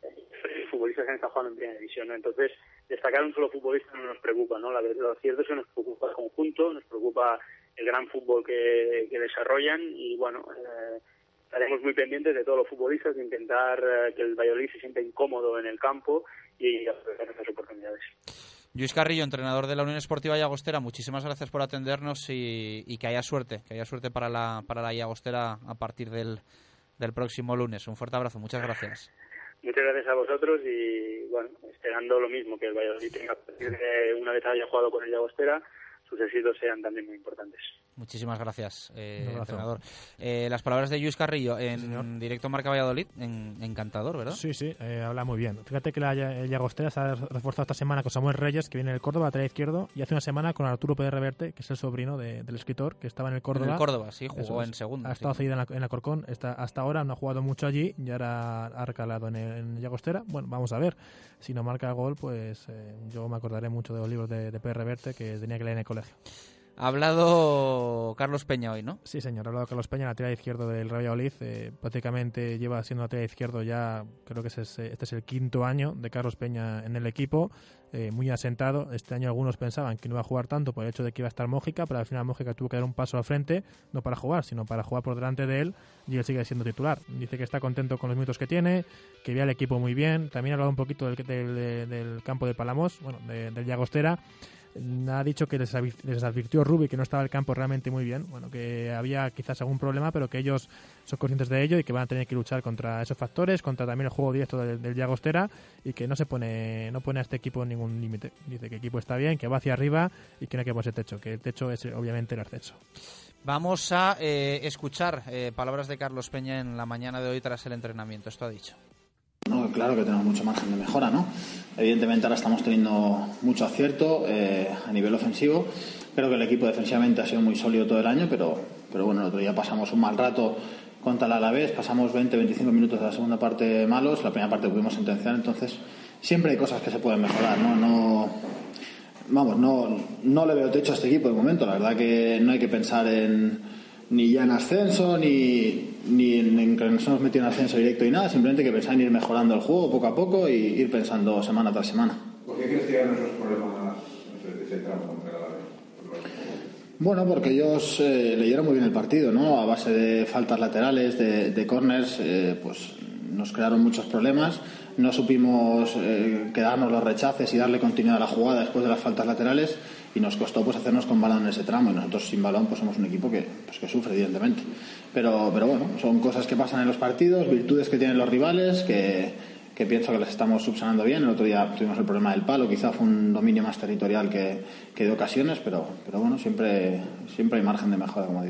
eh, futbolistas que han estado jugando en primera división, ¿no? Entonces, destacar un solo futbolista no nos preocupa, ¿no? La, lo cierto es que nos preocupa el conjunto, nos preocupa el gran fútbol que, que desarrollan y, bueno, eh, estaremos muy pendientes de todos los futbolistas, de intentar eh, que el Valladolid se sienta incómodo en el campo y aprovechar esas oportunidades. Lluís Carrillo, entrenador de la Unión Esportiva Llagostera, muchísimas gracias por atendernos y, y que haya suerte, que haya suerte para la para la Llagostera a partir del, del próximo lunes. Un fuerte abrazo, muchas gracias. Muchas gracias a vosotros y, bueno, esperando lo mismo, que el Valladolid tenga, a partir de una vez haya jugado con el Llagostera, sus éxitos sean también muy importantes. Muchísimas gracias, eh, entrenador. Eh, las palabras de Lluís Carrillo en sí, directo Marca Valladolid, en, encantador, ¿verdad? Sí, sí, eh, habla muy bien. Fíjate que la Llagostera se ha reforzado esta semana con Samuel Reyes, que viene del Córdoba, lateral izquierdo, y hace una semana con Arturo Pérez Reverte, que es el sobrino de, del escritor, que estaba en el Córdoba. En el Córdoba, sí, jugó en segunda. Ha estado sí. cedido en la, en la Corcón, está, hasta ahora no ha jugado mucho allí, y ahora ha recalado en, el, en Llagostera. Bueno, vamos a ver. Si no marca gol, pues eh, yo me acordaré mucho de los libros de, de Pérez Reverte que tenía que leer en el colegio. Ha hablado Carlos Peña hoy, ¿no? Sí, señor. Ha hablado Carlos Peña, lateral izquierdo del Real Valladolid. Eh, prácticamente lleva siendo lateral izquierdo ya, creo que es, este es el quinto año de Carlos Peña en el equipo. Eh, muy asentado. Este año algunos pensaban que no iba a jugar tanto por el hecho de que iba a estar Mójica, pero al final Mójica tuvo que dar un paso al frente, no para jugar, sino para jugar por delante de él, y él sigue siendo titular. Dice que está contento con los minutos que tiene, que ve al equipo muy bien. También ha hablado un poquito del, del, del campo de Palamos, bueno, de, del Llagostera. Ha dicho que les advirtió Rubi que no estaba el campo realmente muy bien, bueno, que había quizás algún problema, pero que ellos son conscientes de ello y que van a tener que luchar contra esos factores, contra también el juego directo del, del Llagostera, y que no se pone no pone a este equipo ningún límite. Dice que el equipo está bien, que va hacia arriba y que no hay que ponerse techo, que el techo es obviamente el ascenso. Vamos a eh, escuchar eh, palabras de Carlos Peña en la mañana de hoy tras el entrenamiento. Esto ha dicho. No, claro que tenemos mucho margen de mejora, ¿no? Evidentemente ahora estamos teniendo mucho acierto eh, a nivel ofensivo. Creo que el equipo defensivamente ha sido muy sólido todo el año, pero, pero bueno, el otro día pasamos un mal rato contra el Alavés, pasamos veinte a veinticinco minutos de la segunda parte malos, la primera parte pudimos sentenciar, entonces siempre hay cosas que se pueden mejorar, ¿no? No vamos, no, no le veo techo a este equipo de momento, la verdad que no hay que pensar en ni ya en ascenso, ni, ni en, en que nos hemos metido en ascenso directo y nada, simplemente hay que pensar en ir mejorando el juego poco a poco y ir pensando semana tras semana. ¿Por qué crees que eran esos problemas de ese tramo contra la vez? Bueno, porque ellos eh, leyeron muy bien el partido, ¿no? A base de faltas laterales, de, de corners, eh, pues nos crearon muchos problemas. No supimos eh, quedarnos los rechaces y darle continuidad a la jugada después de las faltas laterales, y nos costó pues hacernos con balón en ese tramo, y nosotros sin balón pues somos un equipo que, pues, que sufre evidentemente, pero, pero bueno, son cosas que pasan en los partidos, virtudes que tienen los rivales que, que pienso que las estamos subsanando bien. El otro día tuvimos el problema del palo, quizá fue un dominio más territorial que, que de ocasiones, pero, pero bueno, siempre, siempre hay margen de mejora, como digo.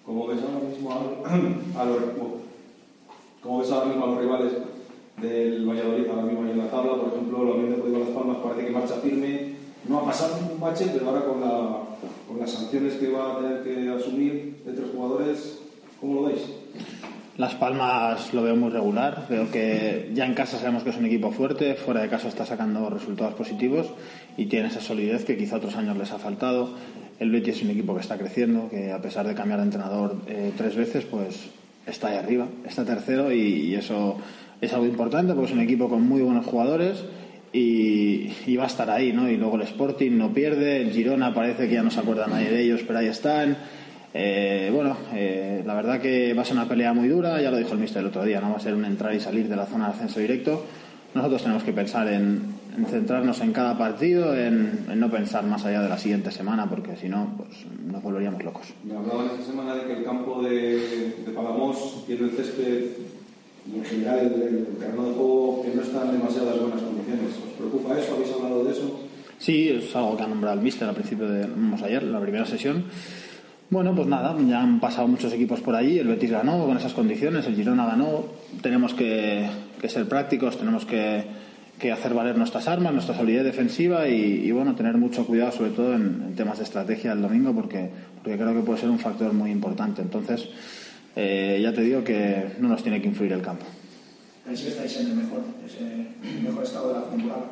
¿Cómo ves ahora mismo a, a los, ¿cómo ves ahora mismo a los rivales del Valladolid ahora mismo en la tabla? Por ejemplo, lo mismo de Las Palmas parece que marcha firme, no ha pasado ningún bache, pero ahora con, la, con las sanciones que va a tener que asumir de tres jugadores, ¿cómo lo veis? Las Palmas lo veo muy regular, veo que ya en casa sabemos que es un equipo fuerte, fuera de casa está sacando resultados positivos y tiene esa solidez que quizá otros años les ha faltado. El Betis es un equipo que está creciendo, que a pesar de cambiar de entrenador eh, tres veces, pues está ahí arriba, está tercero y, y eso es algo importante porque es un equipo con muy buenos jugadores y, y va a estar ahí, ¿no? Y luego el Sporting no pierde, el Girona parece que ya no se acuerda nadie de ellos, pero ahí están. Eh, bueno, eh, la verdad que va a ser una pelea muy dura, ya lo dijo el míster el otro día, no va a ser un entrar y salir de la zona de ascenso directo. Nosotros tenemos que pensar en, en centrarnos en cada partido, en, en no pensar más allá de la siguiente semana, porque si no, pues nos volveríamos locos. Me hablaban esta semana de que el campo de, de Palamós tiene el césped y en general el, el terreno de juego que no está en demasiadas buenas condiciones. ¿Os preocupa eso? ¿Habéis hablado de eso? Sí, es algo que ha nombrado el míster al principio de vamos, ayer, en la primera sesión. Bueno, pues nada, ya han pasado muchos equipos por allí, el Betis ganó con esas condiciones, el Girona ganó, tenemos que, que ser prácticos, tenemos que, que hacer valer nuestras armas, nuestra solidez defensiva y, y bueno, tener mucho cuidado sobre todo en, en temas de estrategia el domingo porque, porque creo que puede ser un factor muy importante. Entonces, eh, ya te digo que no nos tiene que influir el campo. ¿Pensáis que estáis en el mejor, el mejor estado de la temporada?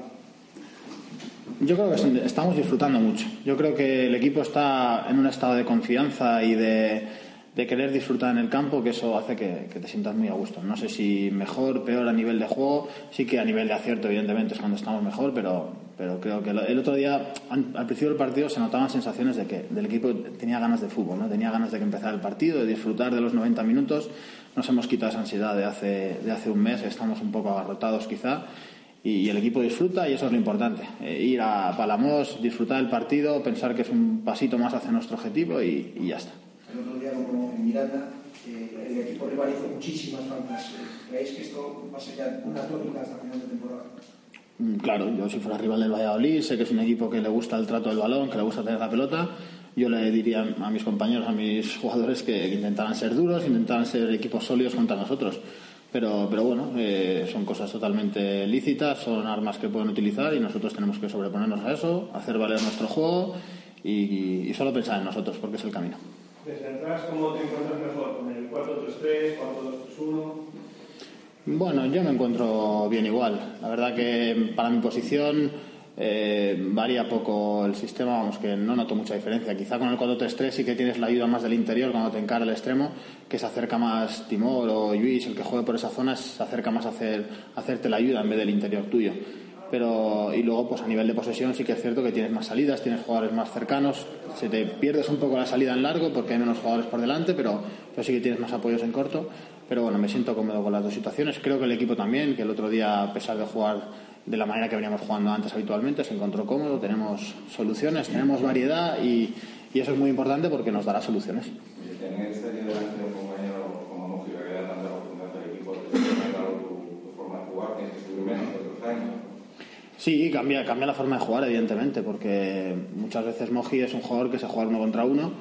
Yo creo que estamos disfrutando mucho. Yo creo que el equipo está en un estado de confianza y de, de querer disfrutar en el campo, que eso hace que, que te sientas muy a gusto. No sé si mejor, peor a nivel de juego, sí que a nivel de acierto evidentemente es cuando estamos mejor, pero, pero creo que el otro día, al principio del partido, se notaban sensaciones de que el equipo tenía ganas de fútbol, ¿no? Tenía ganas de que empezara el partido, de disfrutar de los noventa minutos. Nos hemos quitado esa ansiedad de hace, de hace un mes, estamos un poco agarrotados quizá. Y el equipo disfruta y eso es lo importante, eh, ir a Palamós, disfrutar del partido, pensar que es un pasito más hacia nuestro objetivo y, y ya está. El otro día, como en Miranda, eh, el equipo rival hizo muchísimas faltas. ¿Creéis que esto va a ser ya una tónica hasta final de temporada? Claro, yo si fuera rival del Valladolid, sé que es un equipo que le gusta el trato del balón, que le gusta tener la pelota. Yo le diría a mis compañeros, a mis jugadores que intentaran ser duros, intentaran ser equipos sólidos contra nosotros. Pero, pero bueno, eh, son cosas totalmente lícitas, son armas que pueden utilizar y nosotros tenemos que sobreponernos a eso, hacer valer nuestro juego y, y solo pensar en nosotros, porque es el camino. Desde atrás, ¿cómo te encuentras mejor? ¿Con el cuatro tres tres, cuatro dos tres uno? Bueno, yo me encuentro bien igual. La verdad que para mi posición eh, varía poco el sistema, vamos, que no noto mucha diferencia. Quizá con el cuatro tres tres sí que tienes la ayuda más del interior cuando te encara el extremo, que se acerca más Timor o Lluís, el que juegue por esa zona, se acerca más a hacer, a hacerte la ayuda en vez del interior tuyo. Pero, y luego, pues a nivel de posesión sí que es cierto que tienes más salidas, tienes jugadores más cercanos, se te pierdes un poco la salida en largo porque hay menos jugadores por delante, pero, pero sí que tienes más apoyos en corto. Pero bueno, me siento cómodo con las dos situaciones. Creo que el equipo también, que el otro día, a pesar de jugar de la manera que veníamos jugando antes habitualmente, se encontró cómodo, tenemos soluciones, tenemos variedad y, y eso es muy importante porque nos dará soluciones. Tener este delante de un compañero como Moji que da tanta oportunidad al equipo, ¿te ha cambiado tu, tu forma de jugar? ¿Tienes que subir menos que otros años? Sí, cambia, cambia la forma de jugar, evidentemente, porque muchas veces Moji es un jugador que se juega uno contra uno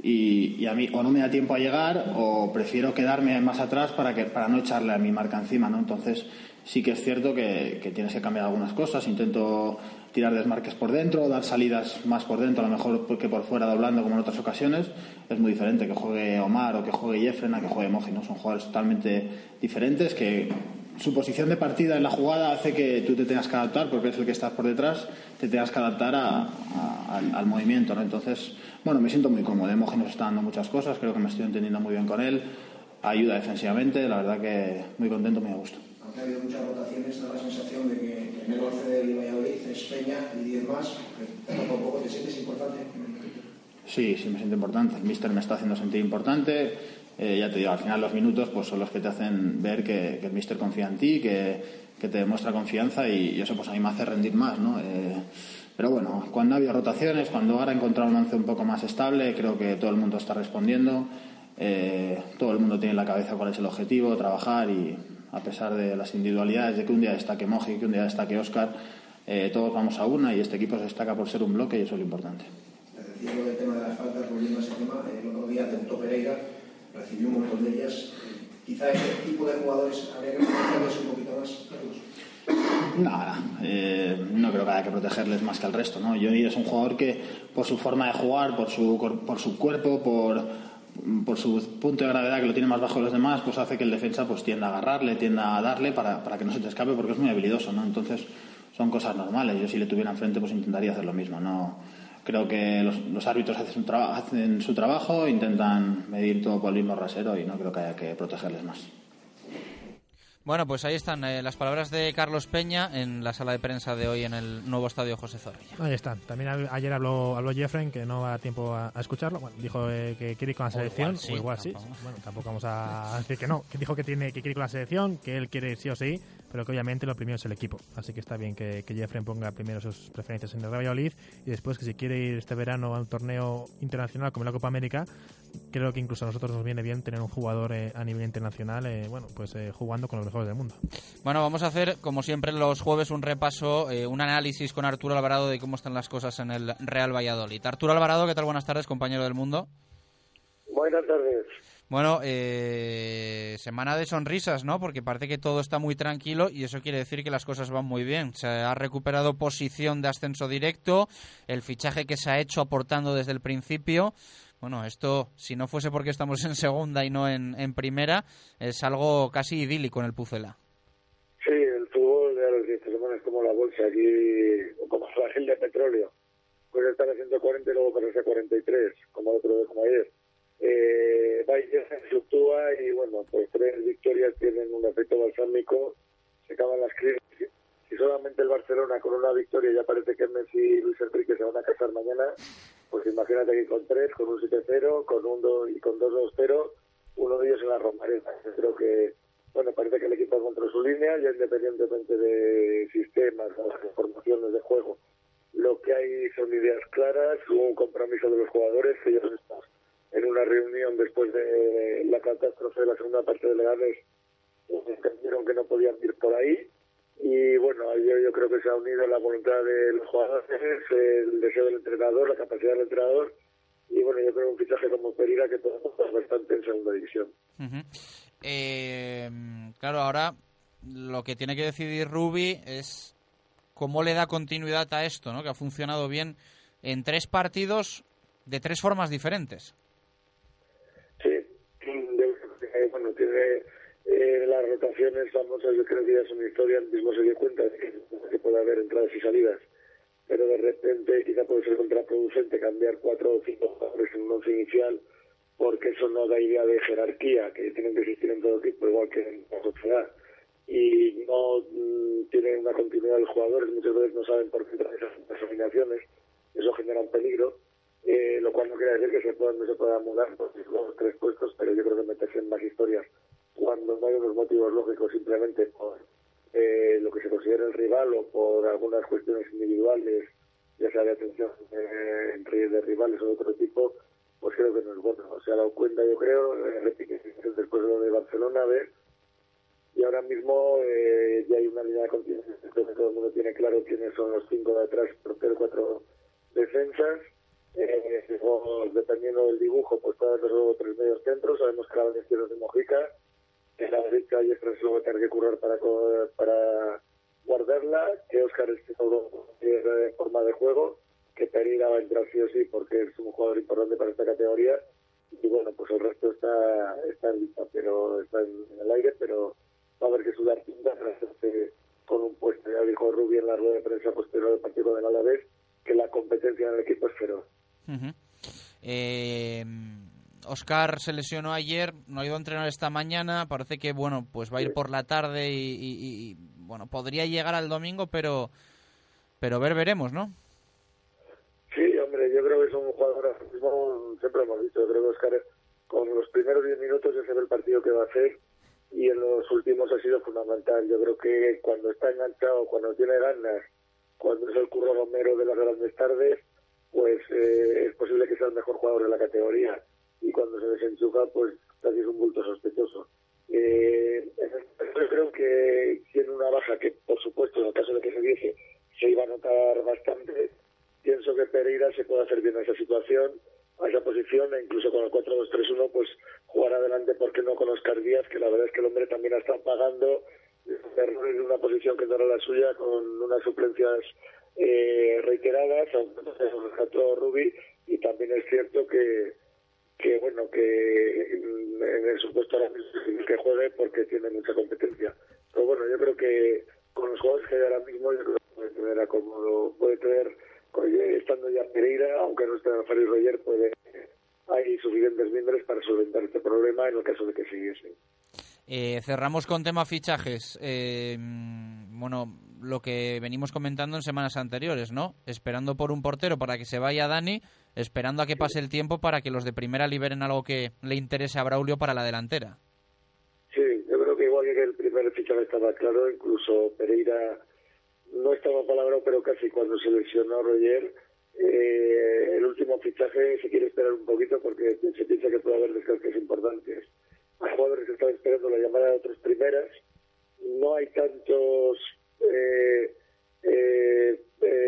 y, y a mí o no me da tiempo a llegar o prefiero quedarme más atrás para, que, para no echarle a mi marca encima, ¿no? Entonces sí que es cierto que, que tienes que cambiar algunas cosas. Intento tirar desmarques por dentro, dar salidas más por dentro, a lo mejor que por fuera doblando como en otras ocasiones. Es muy diferente que juegue Omar o que juegue Jeffren a que juegue Moji, ¿no? Son jugadores totalmente diferentes que su posición de partida en la jugada hace que tú te tengas que adaptar, porque es el que estás por detrás, te tengas que adaptar a, a, al, al movimiento, ¿no? Entonces, bueno, me siento muy cómodo. Moji nos está dando muchas cosas, creo que me estoy entendiendo muy bien con él, ayuda defensivamente, la verdad que muy contento, muy a gusto. Aunque ha habido muchas rotaciones, da la sensación de que en el once del Valladolid es Peña y diez más, que poco a poco te sientes importante en el equipo. Sí, sí me siento importante, el míster me está haciendo sentir importante. Eh, ya te digo, al final los minutos pues son los que te hacen ver que, que el míster confía en ti, que, que te demuestra confianza y, y eso pues a mí me hace rendir más, ¿no? Eh, pero bueno, cuando ha habido rotaciones, cuando ahora he encontrado un once un poco más estable, creo que todo el mundo está respondiendo, eh, todo el mundo tiene en la cabeza cuál es el objetivo, trabajar y a pesar de las individualidades, de que un día destaque Moji, que un día destaque Óscar, eh, todos vamos a una y este equipo se destaca por ser un bloque y eso es lo importante. Es decir, lo del tema de las faltas, volviendo a ese tema, el otro día debutó Pereira, recibió un montón de ellas. Quizá ese tipo de jugadores habría que protegerlos un poquito más. No, no, eh, no creo que haya que protegerles más que al resto, ¿no? Johnny es un jugador que, por su forma de jugar, por su, por su cuerpo, por, por su punto de gravedad que lo tiene más bajo de los demás, pues hace que el defensa pues tienda a agarrarle, tienda a darle para, para que no se te escape, porque es muy habilidoso, ¿no? Entonces son cosas normales. Yo si le tuviera enfrente pues intentaría hacer lo mismo, ¿no? Creo que los, los árbitros hacen su, traba, hacen su trabajo, intentan medir todo por el mismo rasero y no creo que haya que protegerles más. Bueno, pues ahí están eh, las palabras de Carlos Peña en la sala de prensa de hoy en el nuevo estadio José Zorrilla. Ahí están. También a, ayer habló, habló Jeffrey, que no va a tiempo a, a escucharlo. Bueno, dijo eh, que quiere ir con la selección. O igual sí. O igual sí. Bueno, tampoco vamos a decir que no. Que dijo que tiene que quiere ir con la selección, que él quiere sí o sí, pero que obviamente lo primero es el equipo. Así que está bien que, que Jeffrey ponga primero sus preferencias en el Real Valladolid y después que si quiere ir este verano a un torneo internacional como la Copa América, creo que incluso a nosotros nos viene bien tener un jugador eh, a nivel internacional, eh, bueno, pues eh, jugando con los mejores del mundo. Bueno, vamos a hacer, como siempre, los jueves un repaso, eh, un análisis con Arturo Alvarado de cómo están las cosas en el Real Valladolid. Arturo Alvarado, ¿qué tal? Buenas tardes, compañero del Mundo. Buenas tardes. Bueno, eh, semana de sonrisas, ¿no? Porque parece que todo está muy tranquilo y eso quiere decir que las cosas van muy bien. Se ha recuperado posición de ascenso directo, el fichaje que se ha hecho aportando desde el principio. Bueno, esto, si no fuese porque estamos en segunda y no en, en primera, es algo casi idílico en el Pucela. Sí, el fútbol de los diez semanas es como la bolsa aquí, como el barril de petróleo. Puede estar a ciento cuarenta y luego pasarse a cuarenta y tres, como el otro día, como ayer. Eh, Bayern fluctúa y bueno, pues tres victorias tienen un efecto balsámico, se acaban las crisis. Si solamente el Barcelona con una victoria ya parece que Messi y Luis Enrique se van a casar mañana, pues imagínate que con tres, con un siete cero, con un dos y con dos dos cero, uno de ellos en la Romareda. Creo que, bueno, parece que el equipo encontró su línea, ya independientemente de sistemas o las formaciones de juego. Lo que hay son ideas claras, hubo un compromiso de los jugadores, ellos están en una reunión después de la catástrofe de la segunda parte de Leganés, entendieron que no podían ir por ahí. Y bueno, yo, yo creo que se ha unido la voluntad de los jugadores, el deseo del entrenador, la capacidad del entrenador y bueno, yo creo un fichaje como Pereira que todo es bastante en segunda división. Uh-huh. eh, claro, ahora lo que tiene que decidir Rubi es cómo le da continuidad a esto, ¿no? Que ha funcionado bien en tres partidos de tres formas diferentes. Sí, bueno, tiene... Eh, las rotaciones famosas, yo creo que ya son historia, él mismo se dio cuenta de que, que puede haber entradas y salidas, pero de repente quizá puede ser contraproducente cambiar cuatro o cinco jugadores en un once inicial, porque eso no da idea de jerarquía, que tienen que existir en todo equipo, igual que en la sociedad, y no mm, tienen una continuidad de los jugadores, muchas veces no saben por qué traen esas eliminaciones, eso genera un peligro, eh, lo cual no quiere decir que se puedan, no se puedan mudar por los tres puestos, pero yo creo que meterse en más historias cuando no hay unos motivos lógicos simplemente por eh, lo que se considera el rival o por algunas cuestiones individuales, ya sea de atención eh, entre de rivales o de otro tipo, pues creo que no es bueno. Se ha dado cuenta, yo creo, eh, después de lo de Barcelona, a ver, y ahora mismo eh, ya hay una línea de continuidad, creo que todo el mundo tiene claro quiénes son los cinco de atrás, portero, cuatro defensas. Eh, dependiendo del dibujo, pues puede haber luego tres medios centros. Sabemos que la banda izquierda es de Mojica, que la derecha y extra luego tener que currar para para guardarla, que Óscar es de forma de juego, que Pereira va a entrar sí o sí porque es un jugador importante para esta categoría, y bueno, pues el resto está está en lista, pero está en, en el aire, pero va a haber que sudar tinta para hacerse con un puesto. Ya dijo Rubi en la rueda de prensa posterior del partido del Alavés que la competencia en el equipo es feroz. Uh-huh. Eh, Óscar se lesionó ayer, no ha ido a entrenar esta mañana, parece que bueno, pues va a ir por la tarde y, y, y bueno, podría llegar al domingo, pero pero ver veremos, ¿no? Sí, hombre, yo creo que es un jugador, mismo, siempre lo hemos dicho, yo creo que Óscar con los primeros diez minutos ya se ve el partido que va a hacer y en los últimos ha sido fundamental. Yo creo que cuando está enganchado, cuando tiene ganas, cuando es el Curro Romero de las grandes tardes, pues eh, es posible que sea el mejor jugador de la categoría, y cuando se desenchufa pues casi es un bulto sospechoso. Eh, yo creo que tiene una baja que por supuesto en el caso de que se diese se iba a notar bastante, pienso que Pereira se puede hacer bien a esa situación, a esa posición, e incluso con el cuatro dos tres uno pues jugar adelante, porque no con Óscar Díaz, que la verdad es que el hombre también ha estado pagando errores de una posición que no era la suya, con unas suplencias eh, reiteradas, aunque se rescató Rubí, y también es cierto que que bueno, que en el supuesto ahora mismo que juegue porque tiene mucha competencia. Pero bueno, yo creo que con los jugadores que hay ahora mismo, yo creo que puede tener a como puede tener, estando ya Pereira, aunque no esté Alfaro y Roger, puede, hay suficientes miembros para solventar este problema en el caso de que siguiese. Eh, cerramos con tema fichajes. Eh, bueno, lo que venimos comentando en semanas anteriores, ¿no? Esperando por un portero para que se vaya Dani, esperando a que pase el tiempo para que los de primera liberen algo que le interese a Braulio para la delantera. Sí, yo creo que igual que el primer fichaje estaba claro, incluso Pereira no estaba palabrado, pero casi cuando se lesionó Roger, eh, el último fichaje se quiere esperar un poquito porque se piensa que puede haber descartes importantes. Hay jugadores que están esperando la llamada de otras primeras, no hay tantos eh, eh,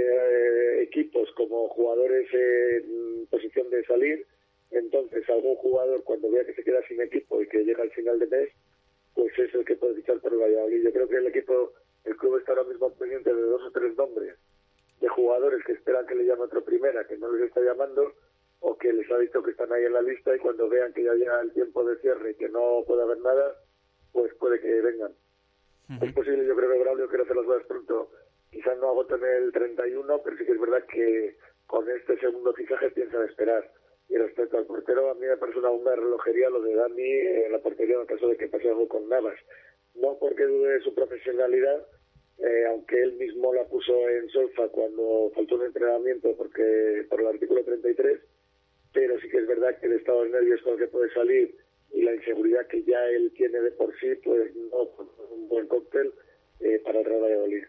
eh, equipos como jugadores en posición de salir, entonces algún jugador cuando vea que se queda sin equipo y que llega al final de mes, pues es el que puede fichar por el Valladolid. Yo creo que el equipo, el club está ahora mismo pendiente de dos o tres nombres de jugadores que esperan que le llame otro primera, que no les está llamando, o que les ha dicho que están ahí en la lista, y cuando vean que ya llega el tiempo de cierre y que no puede haber nada, pues puede que vengan. Uh-huh. Es posible, yo creo que Braulio quiere hacer las cosas pronto. Quizás no agoten el treinta y uno, pero sí que es verdad que con este segundo fichaje piensan esperar. Y respecto al portero, a mí me parece una bomba de relojería lo de Dani en la portería en el caso de que pase algo con Navas. No porque dude de su profesionalidad, eh, aunque él mismo la puso en solfa cuando faltó un entrenamiento porque por el artículo treinta y tres, pero sí que es verdad que el estado de nervios con el que puede salir y la inseguridad que ya él tiene de por sí, pues no es un buen cóctel eh, para el Real Valladolid.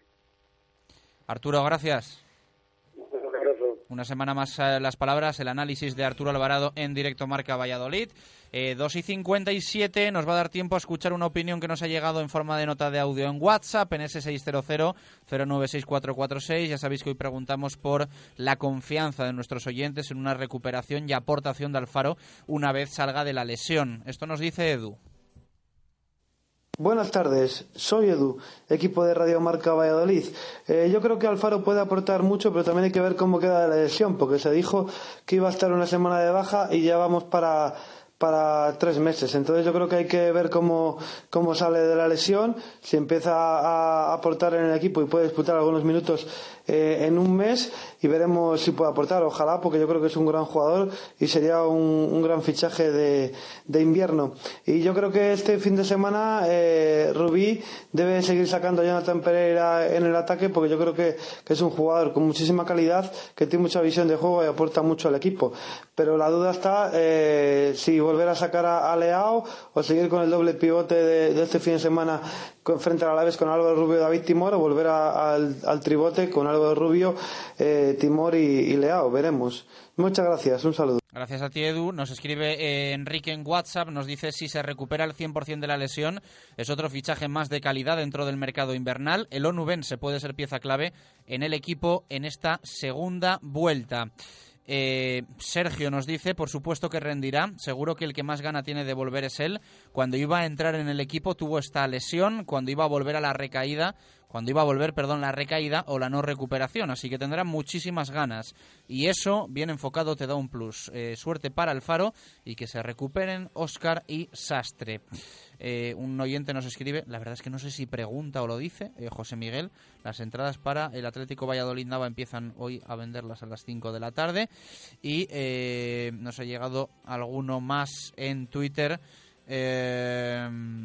Arturo, gracias. Un abrazo. Una semana más eh, las palabras, el análisis de Arturo Alvarado en directo Marca Valladolid. Eh, dos y cincuenta y siete, nos va a dar tiempo a escuchar una opinión que nos ha llegado en forma de nota de audio en WhatsApp, en ese seis cero cero, cero nueve seis cuatro cuatro seis. Ya sabéis que hoy preguntamos por la confianza de nuestros oyentes en una recuperación y aportación de Alfaro una vez salga de la lesión. Esto nos dice Edu. Buenas tardes, soy Edu, equipo de Radio Marca Valladolid. Eh, yo creo que Alfaro puede aportar mucho, pero también hay que ver cómo queda la lesión, porque se dijo que iba a estar una semana de baja y ya vamos para... para tres meses. Entonces yo creo que hay que ver cómo, cómo sale de la lesión, si empieza a aportar en el equipo y puede disputar algunos minutos eh, en un mes, y veremos si puede aportar. Ojalá, porque yo creo que es un gran jugador y sería un, un gran fichaje de, de invierno. Y yo creo que este fin de semana eh, Rubí debe seguir sacando a Jonathan Pereira en el ataque, porque yo creo que, que es un jugador con muchísima calidad, que tiene mucha visión de juego y aporta mucho al equipo. Pero la duda está eh, si volver a sacar a, a Leao o seguir con el doble pivote de, de este fin de semana con, frente al Alavés con Álvaro Rubio y David Timor, o volver a, al, al tribote con Álvaro Rubio, eh, Timor y, y Leao. Veremos. Muchas gracias, un saludo. Gracias a ti, Edu. Nos escribe eh, Enrique en WhatsApp, nos dice: si se recupera el cien por ciento de la lesión, es otro fichaje más de calidad dentro del mercado invernal. El Onubense puede ser pieza clave en el equipo en esta segunda vuelta. Eh, Sergio nos dice: por supuesto que rendirá, seguro que el que más gana tiene de volver es él. Cuando iba a entrar en el equipo tuvo esta lesión, cuando iba a volver a la recaída cuando iba a volver, perdón, la recaída o la no recuperación, así que tendrá muchísimas ganas, y eso, bien enfocado, te da un plus. Eh, suerte para Alfaro y que se recuperen Óscar y Sastre. Eh, un oyente nos escribe, la verdad es que no sé si pregunta o lo dice, eh, José Miguel: las entradas para el Atlético Valladolid Nava empiezan hoy a venderlas a las cinco de la tarde, y eh, nos ha llegado alguno más en Twitter. eh...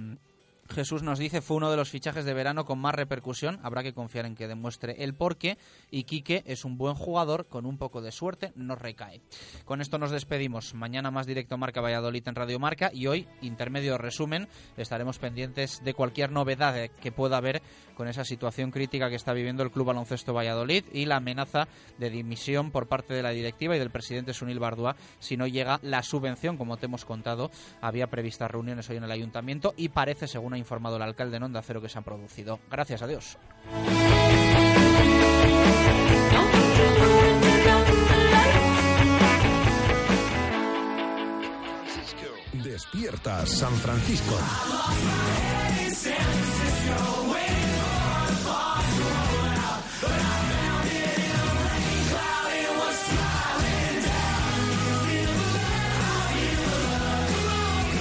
Jesús nos dice: fue uno de los fichajes de verano con más repercusión, habrá que confiar en que demuestre el porqué, y Quique es un buen jugador, con un poco de suerte nos recae. Con esto nos despedimos. Mañana más directo Marca Valladolid en Radio Marca, y hoy, intermedio resumen, estaremos pendientes de cualquier novedad que pueda haber con esa situación crítica que está viviendo el Club Baloncesto Valladolid y la amenaza de dimisión por parte de la directiva y del presidente Sunil Bardua si no llega la subvención. Como te hemos contado, había previstas reuniones hoy en el ayuntamiento y parece, según ha informado el alcalde en Onda Cero, que se han producido. Gracias a Dios. Despierta San Francisco.